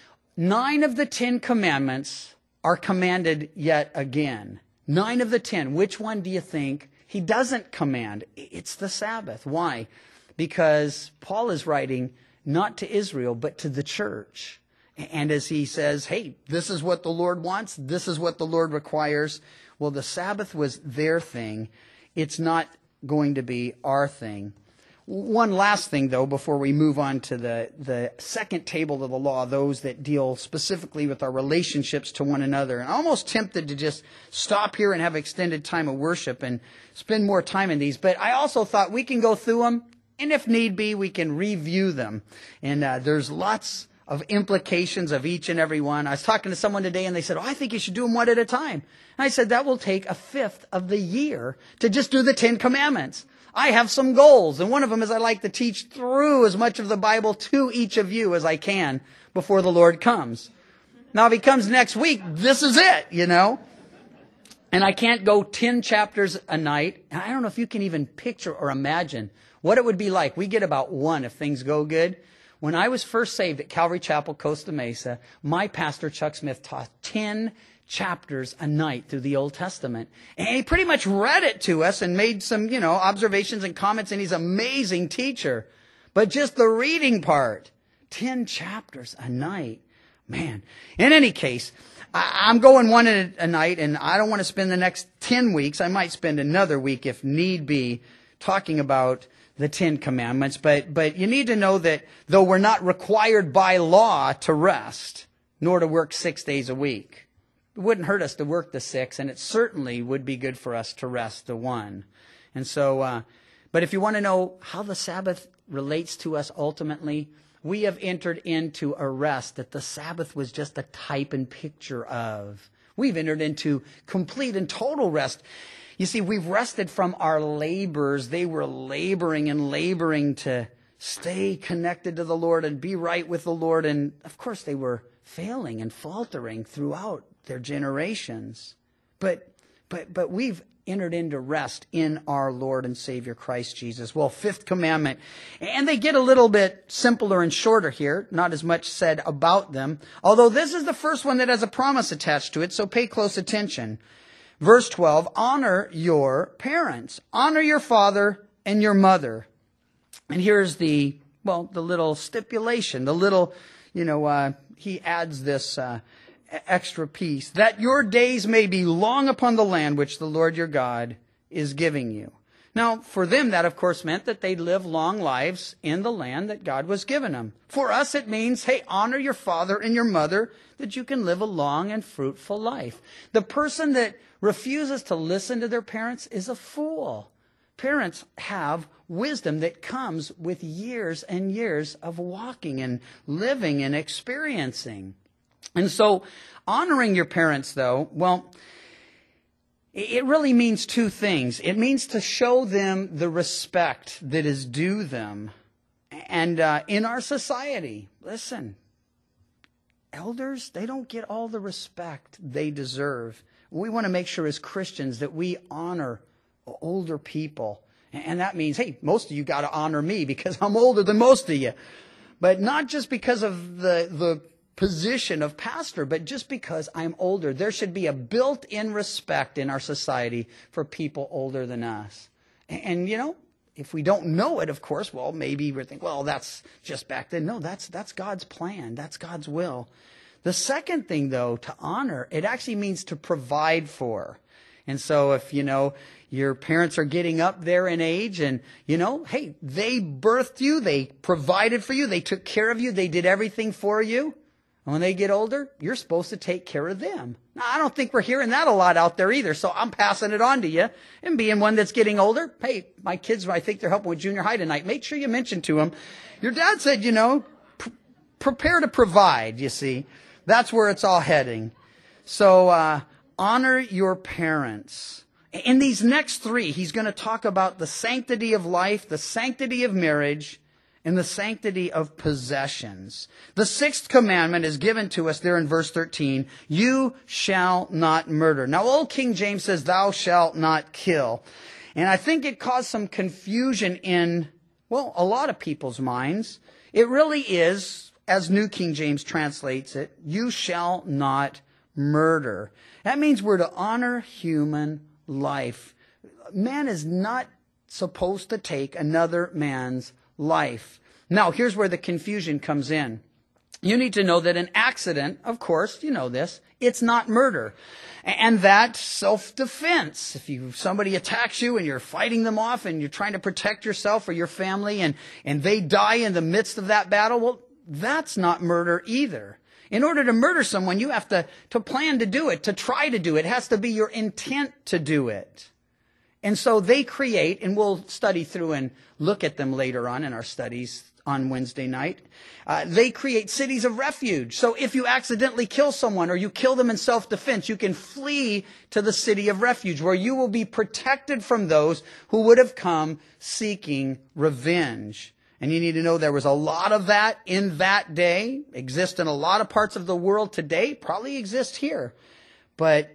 9 of the 10 commandments are commanded yet again. 9 of the 10. Which one do you think he doesn't command? It's the Sabbath. Why? Because Paul is writing not to Israel, but to the church. And as he says, hey, this is what the Lord wants. This is what the Lord requires. Well, the Sabbath was their thing. It's not going to be our thing. One last thing, though, before we move on to the second table of the law, those that deal specifically with our relationships to one another. And I'm almost tempted to just stop here and have extended time of worship and spend more time in these. But I also thought we can go through them. And if need be, we can review them. And there's lots of implications of each and every one. I was talking to someone today and they said, I think you should do them one at a time. And I said, that will take a fifth of the year to just do the 10 Commandments. I have some goals. And one of them is I like to teach through as much of the Bible to each of you as I can before the Lord comes. Now, if he comes next week, this is it, And I can't go 10 chapters a night. And I don't know if you can even picture or imagine what it would be like. We get about 1 if things go good. When I was first saved at Calvary Chapel, Costa Mesa, my pastor, Chuck Smith, taught 10 chapters a night through the Old Testament. And he pretty much read it to us and made some, observations and comments, and he's an amazing teacher. But just the reading part, 10 chapters a night. Man. In any case, I'm going 1 a night, and I don't want to spend the next 10 weeks. I might spend another week if need be talking about the Ten Commandments, but you need to know that though we're not required by law to rest, nor to work 6 days a week, it wouldn't hurt us to work the 6, and it certainly would be good for us to rest the 1. And so, but if you want to know how the Sabbath relates to us ultimately, we have entered into a rest that the Sabbath was just a type and picture of. We've entered into complete and total rest. You see, we've rested from our labors. They were laboring and laboring to stay connected to the Lord and be right with the Lord. And of course, they were failing and faltering throughout their generations. But we've entered into rest in our Lord and Savior Christ Jesus. Well, 5th commandment. And they get a little bit simpler and shorter here. Not as much said about them. Although this is the first one that has a promise attached to it, so pay close attention. Verse 12, honor your parents. Honor your father and your mother. And here's the little stipulation, the little, he adds this extra piece, that your days may be long upon the land which the Lord your God is giving you. Now, for them, that of course meant that they'd live long lives in the land that God was giving them. For us, it means, hey, honor your father and your mother, that you can live a long and fruitful life. The person that refuses to listen to their parents is a fool. Parents have wisdom that comes with years and years of walking and living and experiencing. And so honoring your parents, though, well, it really means 2 things. It means to show them the respect that is due them. And in our society, listen, elders, they don't get all the respect they deserve. We want to make sure as Christians that we honor older people. And that means, hey, most of you got to honor me because I'm older than most of you. But not just because of the position of pastor, but just because I'm older. There should be a built-in respect in our society for people older than us. And if we don't know it, of course, well, maybe we're thinking, well, that's just back then. No, that's God's plan. That's God's will. The second thing, though, to honor, it actually means to provide for. And so if, your parents are getting up there in age and, hey, they birthed you, they provided for you, they took care of you, they did everything for you. And when they get older, you're supposed to take care of them. Now, I don't think we're hearing that a lot out there either, so I'm passing it on to you. And being one that's getting older, hey, my kids, I think they're helping with junior high tonight. Make sure you mention to them, your dad said, prepare to provide, you see. That's where it's all heading. So honor your parents. In these next 3, he's going to talk about the sanctity of life, the sanctity of marriage, and the sanctity of possessions. The 6th commandment is given to us there in verse 13. You shall not murder. Now, Old King James says, thou shalt not kill. And I think it caused some confusion in, a lot of people's minds. It really is, as New King James translates it, you shall not murder. That means we're to honor human life. Man is not supposed to take another man's life. Now, here's where the confusion comes in. You need to know that an accident, of course, you know this, it's not murder. And that self-defense. If somebody attacks you and you're fighting them off and you're trying to protect yourself or your family and they die in the midst of that battle, that's not murder either. In order to murder someone, you have to plan to do it, to try to do it. It has to be your intent to do it. And so they create, and we'll study through and look at them later on in our studies on Wednesday night. They create cities of refuge. So if you accidentally kill someone or you kill them in self-defense, you can flee to the city of refuge where you will be protected from those who would have come seeking revenge. And you need to know there was a lot of that in that day, exists in a lot of parts of the world today, probably exists here. But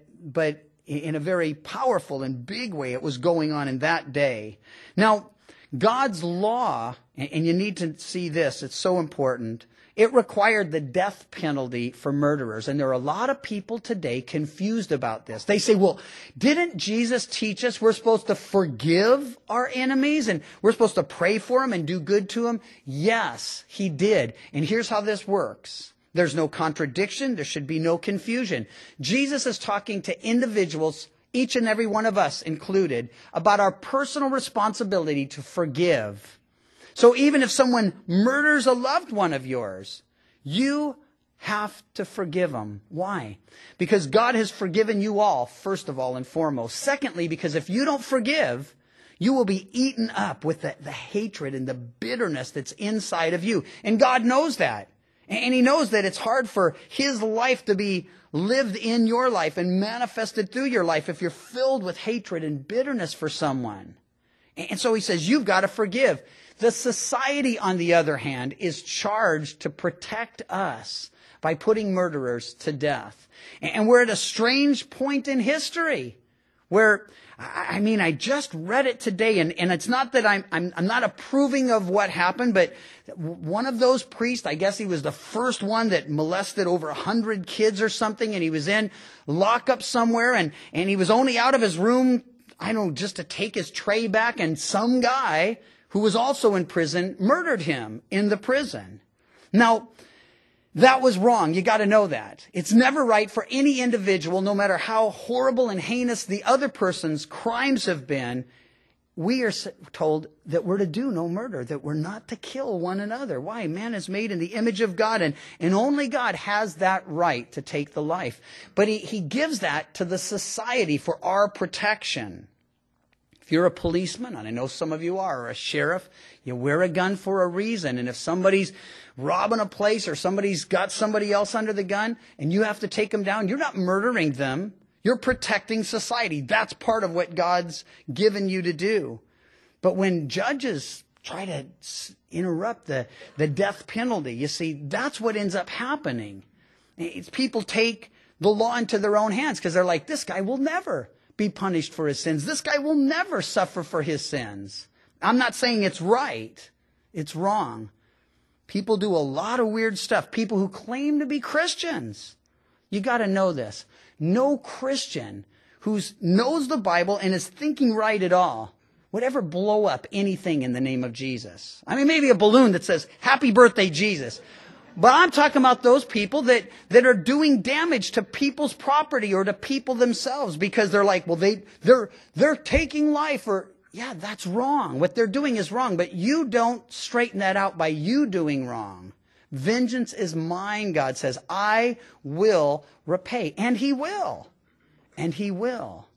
in a very powerful and big way, it was going on in that day. Now, God's law, and you need to see this, it's so important, it required the death penalty for murderers. And there are a lot of people today confused about this. They say, well, didn't Jesus teach us we're supposed to forgive our enemies and we're supposed to pray for them and do good to them? Yes, he did. And here's how this works. There's no contradiction. There should be no confusion. Jesus is talking to individuals each and every one of us included, about our personal responsibility to forgive. So even if someone murders a loved one of yours, you have to forgive them. Why? Because God has forgiven you all, first of all and foremost. Secondly, because if you don't forgive, you will be eaten up with the hatred and the bitterness that's inside of you. And God knows that. And He knows that it's hard for His life to be lived in your life and manifested through your life if you're filled with hatred and bitterness for someone. And so He says, you've got to forgive. The society, on the other hand, is charged to protect us by putting murderers to death. And we're at a strange point in history where, I just read it today, and it's not that I'm not approving of what happened, but one of those priests, I guess he was the first one that molested over 100 kids or something, and he was in lockup somewhere, and he was only out of his room, just to take his tray back, and some guy who was also in prison murdered him in the prison. Now, that was wrong. You got to know that. It's never right for any individual, no matter how horrible and heinous the other person's crimes have been. We are told that we're to do no murder, that we're not to kill one another. Why? Man is made in the image of God, and only God has that right to take the life. But he gives that to the society for our protection. If you're a policeman, and I know some of you are, or a sheriff, you wear a gun for a reason. And if somebody's robbing a place or somebody's got somebody else under the gun and you have to take them down, you're not murdering them. You're protecting society. That's part of what God's given you to do. But when judges try to interrupt the death penalty, you see, that's what ends up happening. It's people take the law into their own hands because they're like, this guy will never be punished for his sins. This guy will never suffer for his sins. I'm not saying it's right. It's wrong. People do a lot of weird stuff. People who claim to be Christians. You got to know this. No Christian who knows the Bible and is thinking right at all would ever blow up anything in the name of Jesus. Maybe a balloon that says, "Happy birthday, Jesus." But I'm talking about those people that are doing damage to people's property or to people themselves because they're like, well, they're taking life, or, yeah, that's wrong. What they're doing is wrong, but you don't straighten that out by you doing wrong. Vengeance is mine, God says. I will repay. And He will. And He will.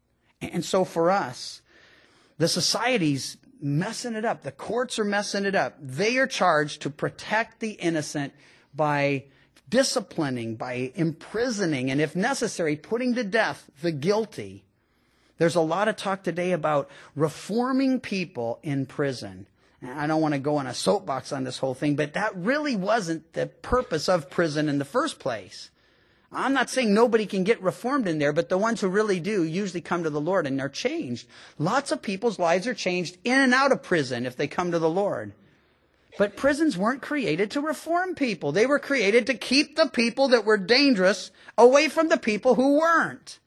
And so for us, the society's messing it up. The courts are messing it up. They are charged to protect the innocent by disciplining, by imprisoning, and if necessary, putting to death the guilty. There's a lot of talk today about reforming people in prison. I don't want to go on a soapbox on this whole thing, but that really wasn't the purpose of prison in the first place. I'm not saying nobody can get reformed in there, but the ones who really do usually come to the Lord and they're changed. Lots of people's lives are changed in and out of prison if they come to the Lord. But prisons weren't created to reform people. They were created to keep the people that were dangerous away from the people who weren't.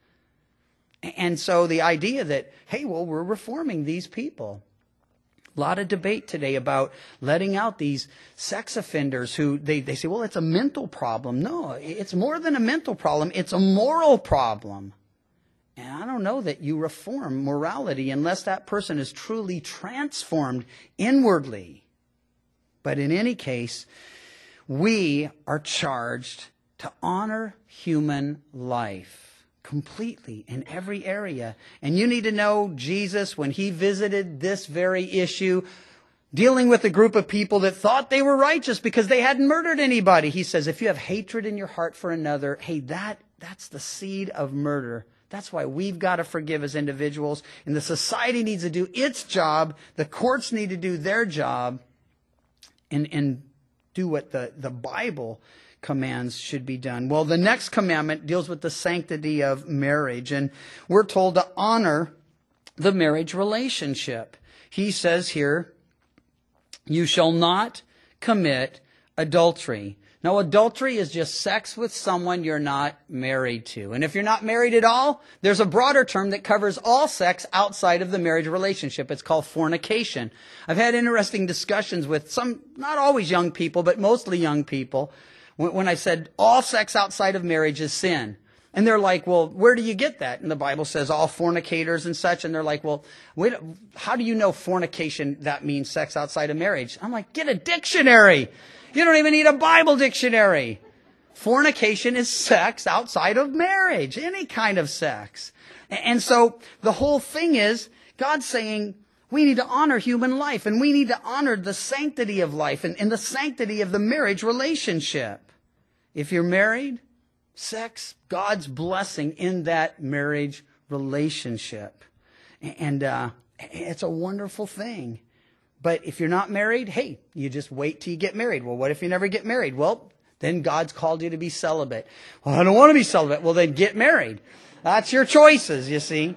And so the idea that, hey, well, we're reforming these people. A lot of debate today about letting out these sex offenders who they say, well, it's a mental problem. No, it's more than a mental problem. It's a moral problem. And I don't know that you reform morality unless that person is truly transformed inwardly. But in any case, we are charged to honor human life completely in every area. And you need to know Jesus, when He visited this very issue, dealing with a group of people that thought they were righteous because they hadn't murdered anybody. He says, if you have hatred in your heart for another, hey, that's the seed of murder. That's why we've got to forgive as individuals. And the society needs to do its job. The courts need to do their job and do what the Bible commands should be done. Well, the next commandment deals with the sanctity of marriage, and we're told to honor the marriage relationship. He says here, you shall not commit adultery. Now, adultery is just sex with someone you're not married to. And if you're not married at all, there's a broader term that covers all sex outside of the marriage relationship. It's called fornication. I've had interesting discussions with some, not always young people, but mostly young people, when I said all sex outside of marriage is sin. And they're like, well, where do you get that? And the Bible says all fornicators and such. And they're like, well, wait, how do you know fornication, that means sex outside of marriage? I'm like, get a dictionary. You don't even need a Bible dictionary. Fornication is sex outside of marriage, any kind of sex. And so the whole thing is God's saying we need to honor human life, and we need to honor the sanctity of life and the sanctity of the marriage relationship. If you're married, sex, God's blessing in that marriage relationship. And it's a wonderful thing. But if you're not married, hey, you just wait till you get married. Well, what if you never get married? Well, then God's called you to be celibate. Well, I don't want to be celibate. Well, then get married. That's your choices, you see.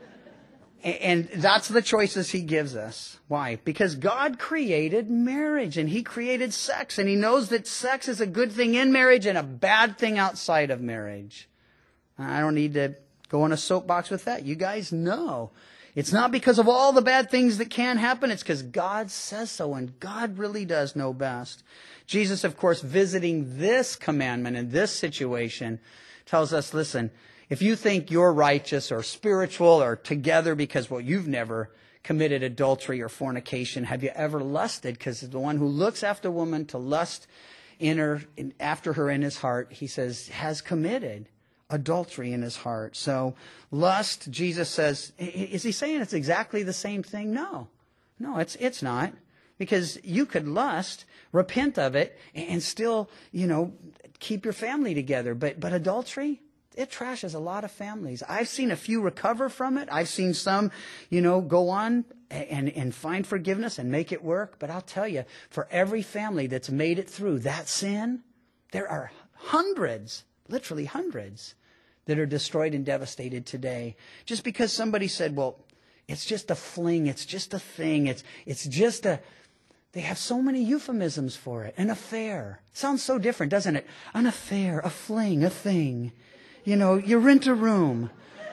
And that's the choices He gives us. Why? Because God created marriage, and He created sex, and He knows that sex is a good thing in marriage and a bad thing outside of marriage. I don't need to go on a soapbox with that. You guys know. It's not because of all the bad things that can happen. It's because God says so, and God really does know best. Jesus, of course, visiting this commandment in this situation, tells us, listen, if you think you're righteous or spiritual or together because, well, you've never committed adultery or fornication, have you ever lusted? Because the one who looks after a woman to lust after her in his heart, he says, has committed adultery in his heart. So lust, Jesus says, is he saying it's exactly the same thing? No, it's not. Because you could lust, repent of it, and still, keep your family together. But adultery, it trashes a lot of families. I've seen a few recover from it. I've seen some, go on and find forgiveness and make it work. But I'll tell you, for every family that's made it through that sin, there are hundreds, literally hundreds, that are destroyed and devastated today. Just because somebody said, well, it's just a fling, it's just a thing, it's just a... They have so many euphemisms for it. An affair. Sounds so different, doesn't it? An affair, a fling, a thing. You rent a room.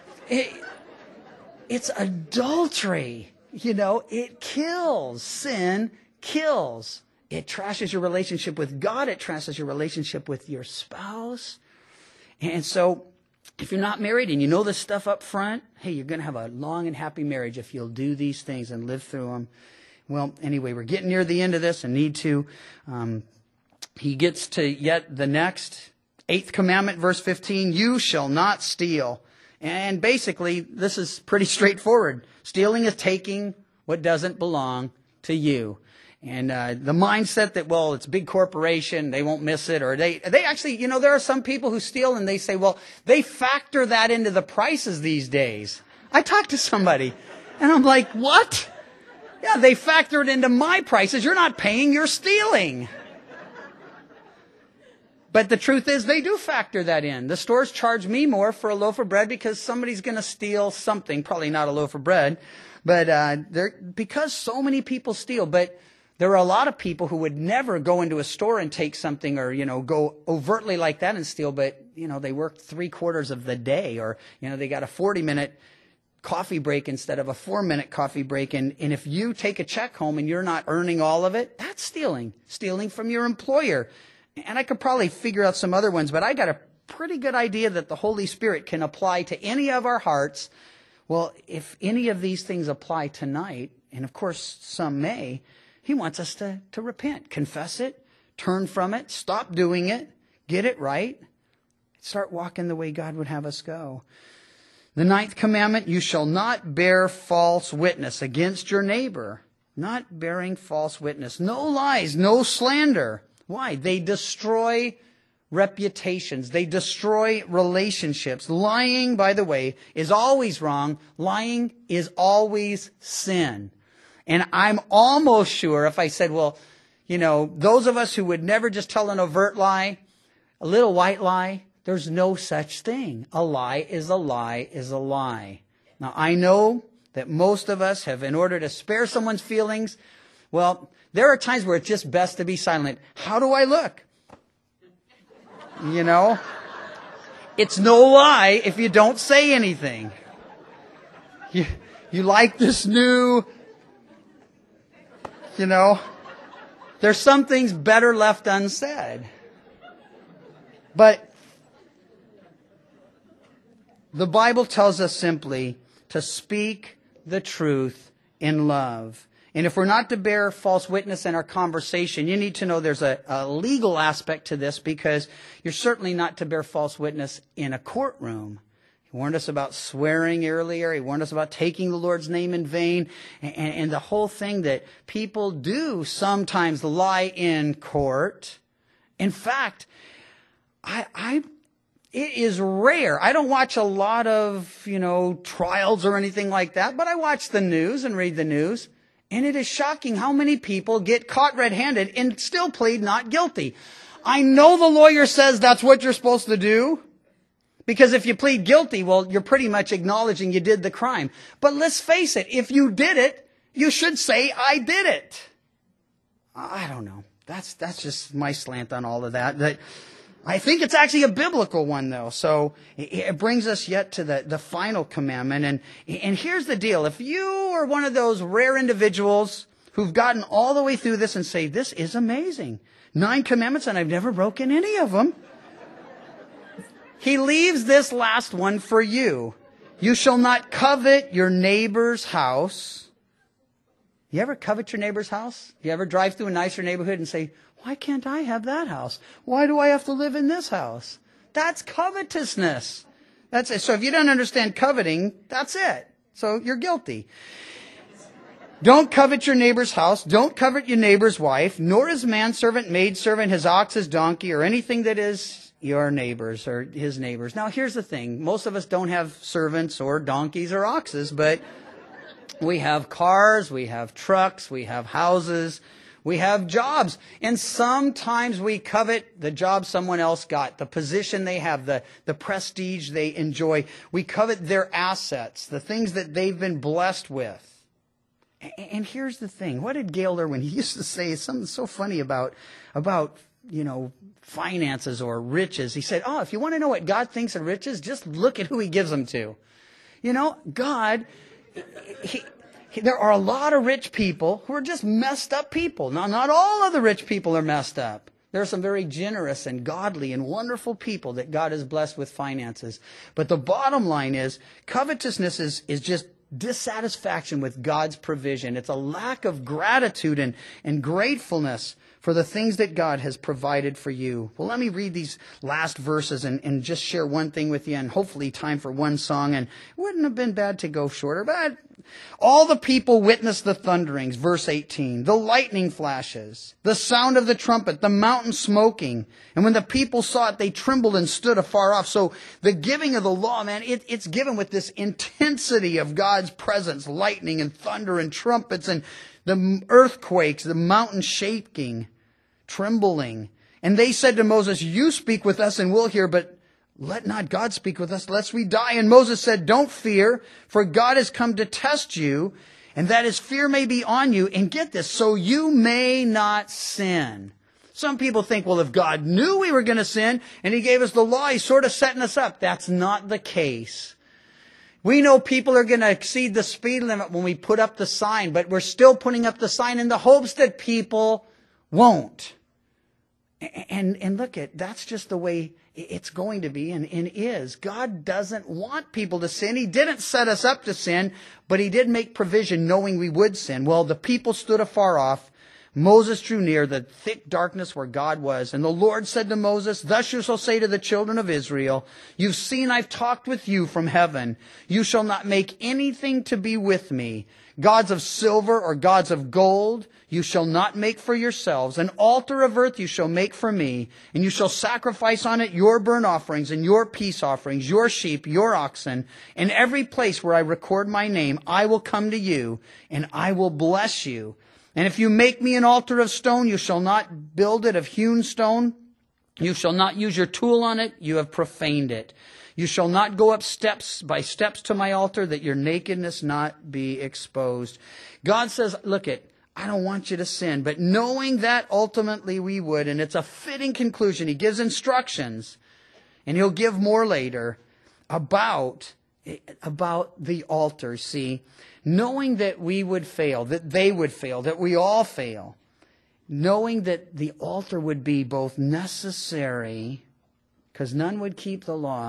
It's adultery. It kills. Sin kills. It trashes your relationship with God. It trashes your relationship with your spouse. And so, if you're not married and you know this stuff up front, hey, you're going to have a long and happy marriage if you'll do these things and live through them. Well, anyway, we're getting near the end of this and need to. He gets to yet the next 8th commandment, verse 15, you shall not steal. And basically, this is pretty straightforward. Stealing is taking what doesn't belong to you. And the mindset that, well, it's a big corporation, they won't miss it. Or they actually, there are some people who steal and they say, well, they factor that into the prices these days. I talked to somebody and I'm like, what? Yeah, they factor it into my prices. You're not paying, you're stealing. But the truth is they do factor that in. The stores charge me more for a loaf of bread because somebody's going to steal something, probably not a loaf of bread, but because so many people steal. But there are a lot of people who would never go into a store and take something or, go overtly like that and steal, but, they worked 3/4 of the day or, they got a 40-minute coffee break instead of a 4-minute coffee break. And if you take a check home and you're not earning all of it, that's stealing from your employer. And I could probably figure out some other ones, but I got a pretty good idea that the Holy Spirit can apply to any of our hearts. Well, if any of these things apply tonight, and of course some may, He wants us to repent, confess it, turn from it, stop doing it, get it right, start walking the way God would have us go. The 9th commandment, you shall not bear false witness against your neighbor. Not bearing false witness. No lies, no slander. Why? They destroy reputations. They destroy relationships. Lying, by the way, is always wrong. Lying is always sin. And I'm almost sure if I said, well, those of us who would never just tell an overt lie, a little white lie, there's no such thing. A lie is a lie is a lie. Now, I know that most of us have, in order to spare someone's feelings, well, there are times where it's just best to be silent. How do I look? It's no lie if you don't say anything. You like this new, there's some things better left unsaid. But The Bible tells us simply to speak the truth in love. And if we're not to bear false witness in our conversation, you need to know there's a legal aspect to this, because you're certainly not to bear false witness in a courtroom. He warned us about swearing earlier. He warned us about taking the Lord's name in vain. And the whole thing that people do sometimes lie in court. In fact, it is rare. I don't watch a lot of, trials or anything like that, but I watch the news and read the news. And it is shocking how many people get caught red-handed and still plead not guilty. I know the lawyer says that's what you're supposed to do, because if you plead guilty, well, you're pretty much acknowledging you did the crime. But let's face it, if you did it, you should say, I did it. I don't know. That's just my slant on all of that. I think it's actually a biblical one, though. So it brings us yet to the final commandment. And here's the deal. If you are one of those rare individuals who've gotten all the way through this and say, this is amazing. 9 commandments and I've never broken any of them. He leaves this last one for you. You shall not covet your neighbor's house. You ever covet your neighbor's house? You ever drive through a nicer neighborhood and say, why can't I have that house? Why do I have to live in this house? That's covetousness. That's it. So if you don't understand coveting, that's it. So you're guilty. Don't covet your neighbor's house. Don't covet your neighbor's wife, nor his manservant, maidservant, his ox, his donkey, or anything that is your neighbor's or his neighbor's. Now here's the thing. Most of us don't have servants or donkeys or oxes, but we have cars, we have trucks, we have houses, we have jobs. And sometimes we covet the job someone else got, the position they have, the prestige they enjoy. We covet their assets, the things that they've been blessed with. And here's the thing. What did Gayle Irwin, he used to say something so funny about finances or riches. He said, if you want to know what God thinks of riches, just look at who he gives them to. God, there are a lot of rich people who are just messed up people. Now, not all of the rich people are messed up. There are some very generous and godly and wonderful people that God has blessed with finances. But the bottom line is, covetousness is just dissatisfaction with God's provision. It's a lack of gratitude and gratefulness for the things that God has provided for you. Well, let me read these last verses and just share one thing with you, and hopefully time for one song. And it wouldn't have been bad to go shorter, but all the people witnessed the thunderings, verse 18, the lightning flashes, the sound of the trumpet, the mountain smoking. And when the people saw it, they trembled and stood afar off. So the giving of the law, man, it's given with this intensity of God's presence, lightning and thunder and trumpets and the earthquakes, the mountain shaking, trembling. And they said to Moses, you speak with us and we'll hear, but let not God speak with us, lest we die. And Moses said, don't fear, for God has come to test you, and that his fear may be on you. And get this, so you may not sin. Some people think, well, if God knew we were going to sin and he gave us the law, he's sort of setting us up. That's not the case. We know people are going to exceed the speed limit when we put up the sign, but we're still putting up the sign in the hopes that people won't. And look, that's just the way it's going to be and is. God doesn't want people to sin. He didn't set us up to sin, but he did make provision knowing we would sin. Well, the people stood afar off. Moses drew near the thick darkness where God was. And the Lord said to Moses, thus you shall say to the children of Israel, you've seen I've talked with you from heaven. You shall not make anything to be with me. Gods of silver or gods of gold you shall not make for yourselves. An altar of earth you shall make for me. And you shall sacrifice on it your burnt offerings and your peace offerings, your sheep, your oxen. In every place where I record my name, I will come to you and I will bless you. And if you make me an altar of stone, you shall not build it of hewn stone. You shall not use your tool on it. You have profaned it. You shall not go up steps by steps to my altar, that your nakedness not be exposed. God says, look I don't want you to sin. But knowing that ultimately we would, and it's a fitting conclusion, he gives instructions, and he'll give more later, about the altar. See, knowing that we would fail, that they would fail, that we all fail, knowing that the altar would be both necessary, because none would keep the law.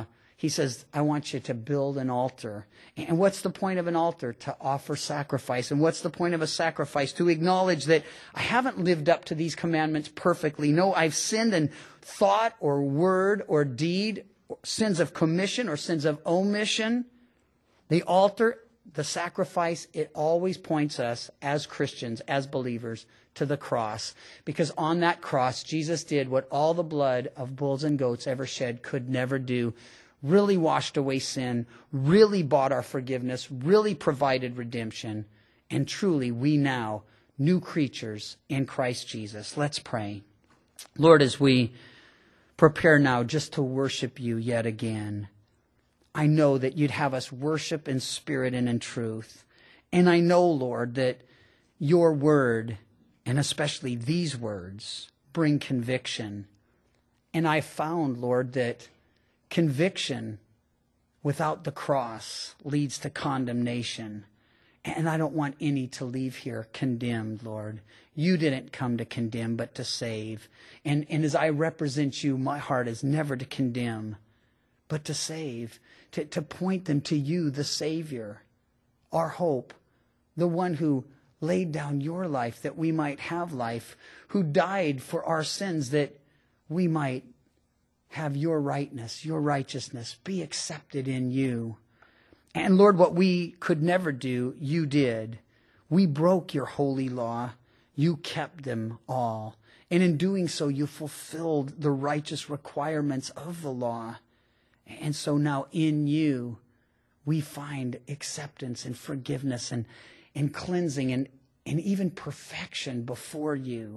He says, I want you to build an altar. And what's the point of an altar? To offer sacrifice. And what's the point of a sacrifice? To acknowledge that I haven't lived up to these commandments perfectly. No, I've sinned in thought or word or deed, sins of commission or sins of omission. The altar, the sacrifice, it always points us as Christians, as believers, to the cross. Because on that cross, Jesus did what all the blood of bulls and goats ever shed could never do. Really washed away sin, really bought our forgiveness, really provided redemption. And truly, we now, new creatures in Christ Jesus. Let's pray. Lord, as we prepare now just to worship you yet again, I know that you'd have us worship in spirit and in truth. And I know, Lord, that your word, and especially these words, bring conviction. And I found, Lord, that conviction without the cross leads to condemnation. And I don't want any to leave here condemned, Lord. You didn't come to condemn, but to save. And as I represent you, my heart is never to condemn, but to save, to point them to you, the Savior, our hope, the one who laid down your life that we might have life, who died for our sins that we might have your rightness, your righteousness, be accepted in you. And Lord, what we could never do, you did. We broke your holy law. You kept them all. And in doing so, you fulfilled the righteous requirements of the law. And so now in you, we find acceptance and forgiveness and cleansing and even perfection before you.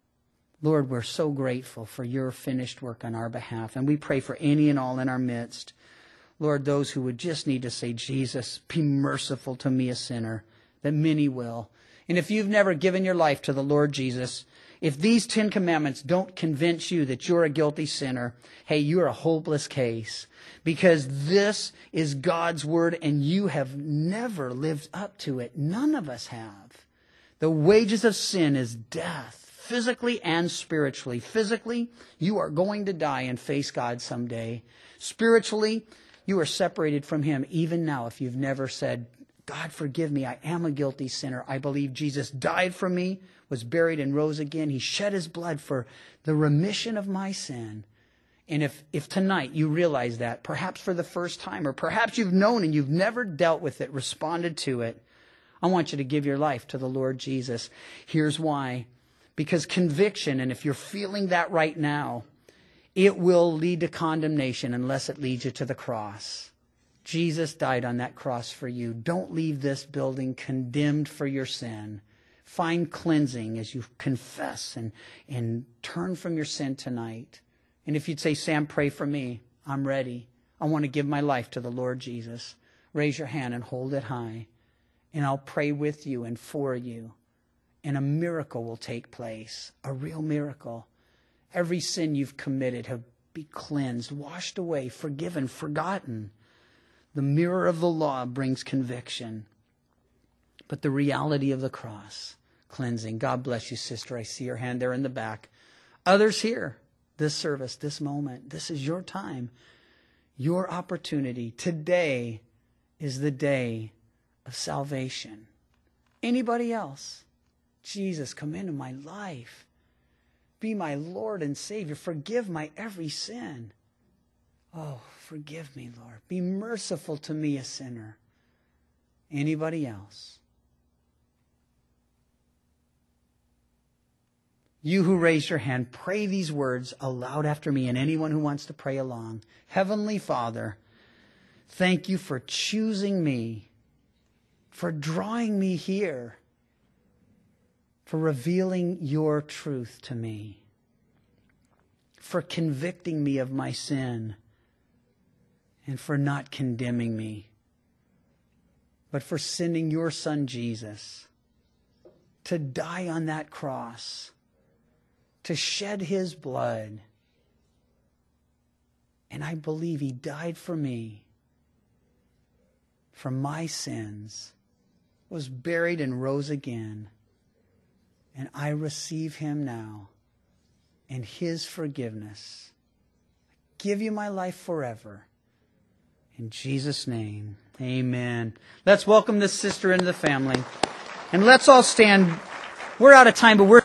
Lord, we're so grateful for your finished work on our behalf. And we pray for any and all in our midst. Lord, those who would just need to say, Jesus, be merciful to me, a sinner, that many will. And if you've never given your life to the Lord Jesus, if these 10 commandments don't convince you that you're a guilty sinner, hey, you're a hopeless case. Because this is God's word and you have never lived up to it. None of us have. The wages of sin is death. Physically and spiritually. Physically, you are going to die and face God someday. Spiritually, you are separated from him even now if you've never said, God, forgive me. I am a guilty sinner. I believe Jesus died for me, was buried and rose again. He shed his blood for the remission of my sin. And if tonight you realize that, perhaps for the first time, or perhaps you've known and you've never dealt with it, responded to it, I want you to give your life to the Lord Jesus. Here's why. Because conviction, and if you're feeling that right now, it will lead to condemnation unless it leads you to the cross. Jesus died on that cross for you. Don't leave this building condemned for your sin. Find cleansing as you confess and turn from your sin tonight. And if you'd say, Sam, pray for me. I'm ready. I want to give my life to the Lord Jesus. Raise your hand and hold it high. And I'll pray with you and for you. And a miracle will take place, a real miracle. Every sin you've committed have be cleansed, washed away, forgiven, forgotten. The mirror of the law brings conviction, but the reality of the cross, cleansing. God bless you, sister. I see your hand there in the back. Others here, this service, this moment, this is your time, your opportunity. Today is the day of salvation. Anybody else? Jesus, come into my life. Be my Lord and Savior. Forgive my every sin. Oh, forgive me, Lord. Be merciful to me, a sinner. Anybody else? You who raised your hand, pray these words aloud after me, and anyone who wants to pray along. Heavenly Father, thank you for choosing me, for drawing me here, for revealing your truth to me, for convicting me of my sin, and for not condemning me, but for sending your Son Jesus to die on that cross, to shed his blood. And I believe he died for me, for my sins, was buried and rose again. And I receive him now and his forgiveness. I give you my life forever. In Jesus' name, amen. Let's welcome this sister into the family. And let's all stand. We're out of time, but we're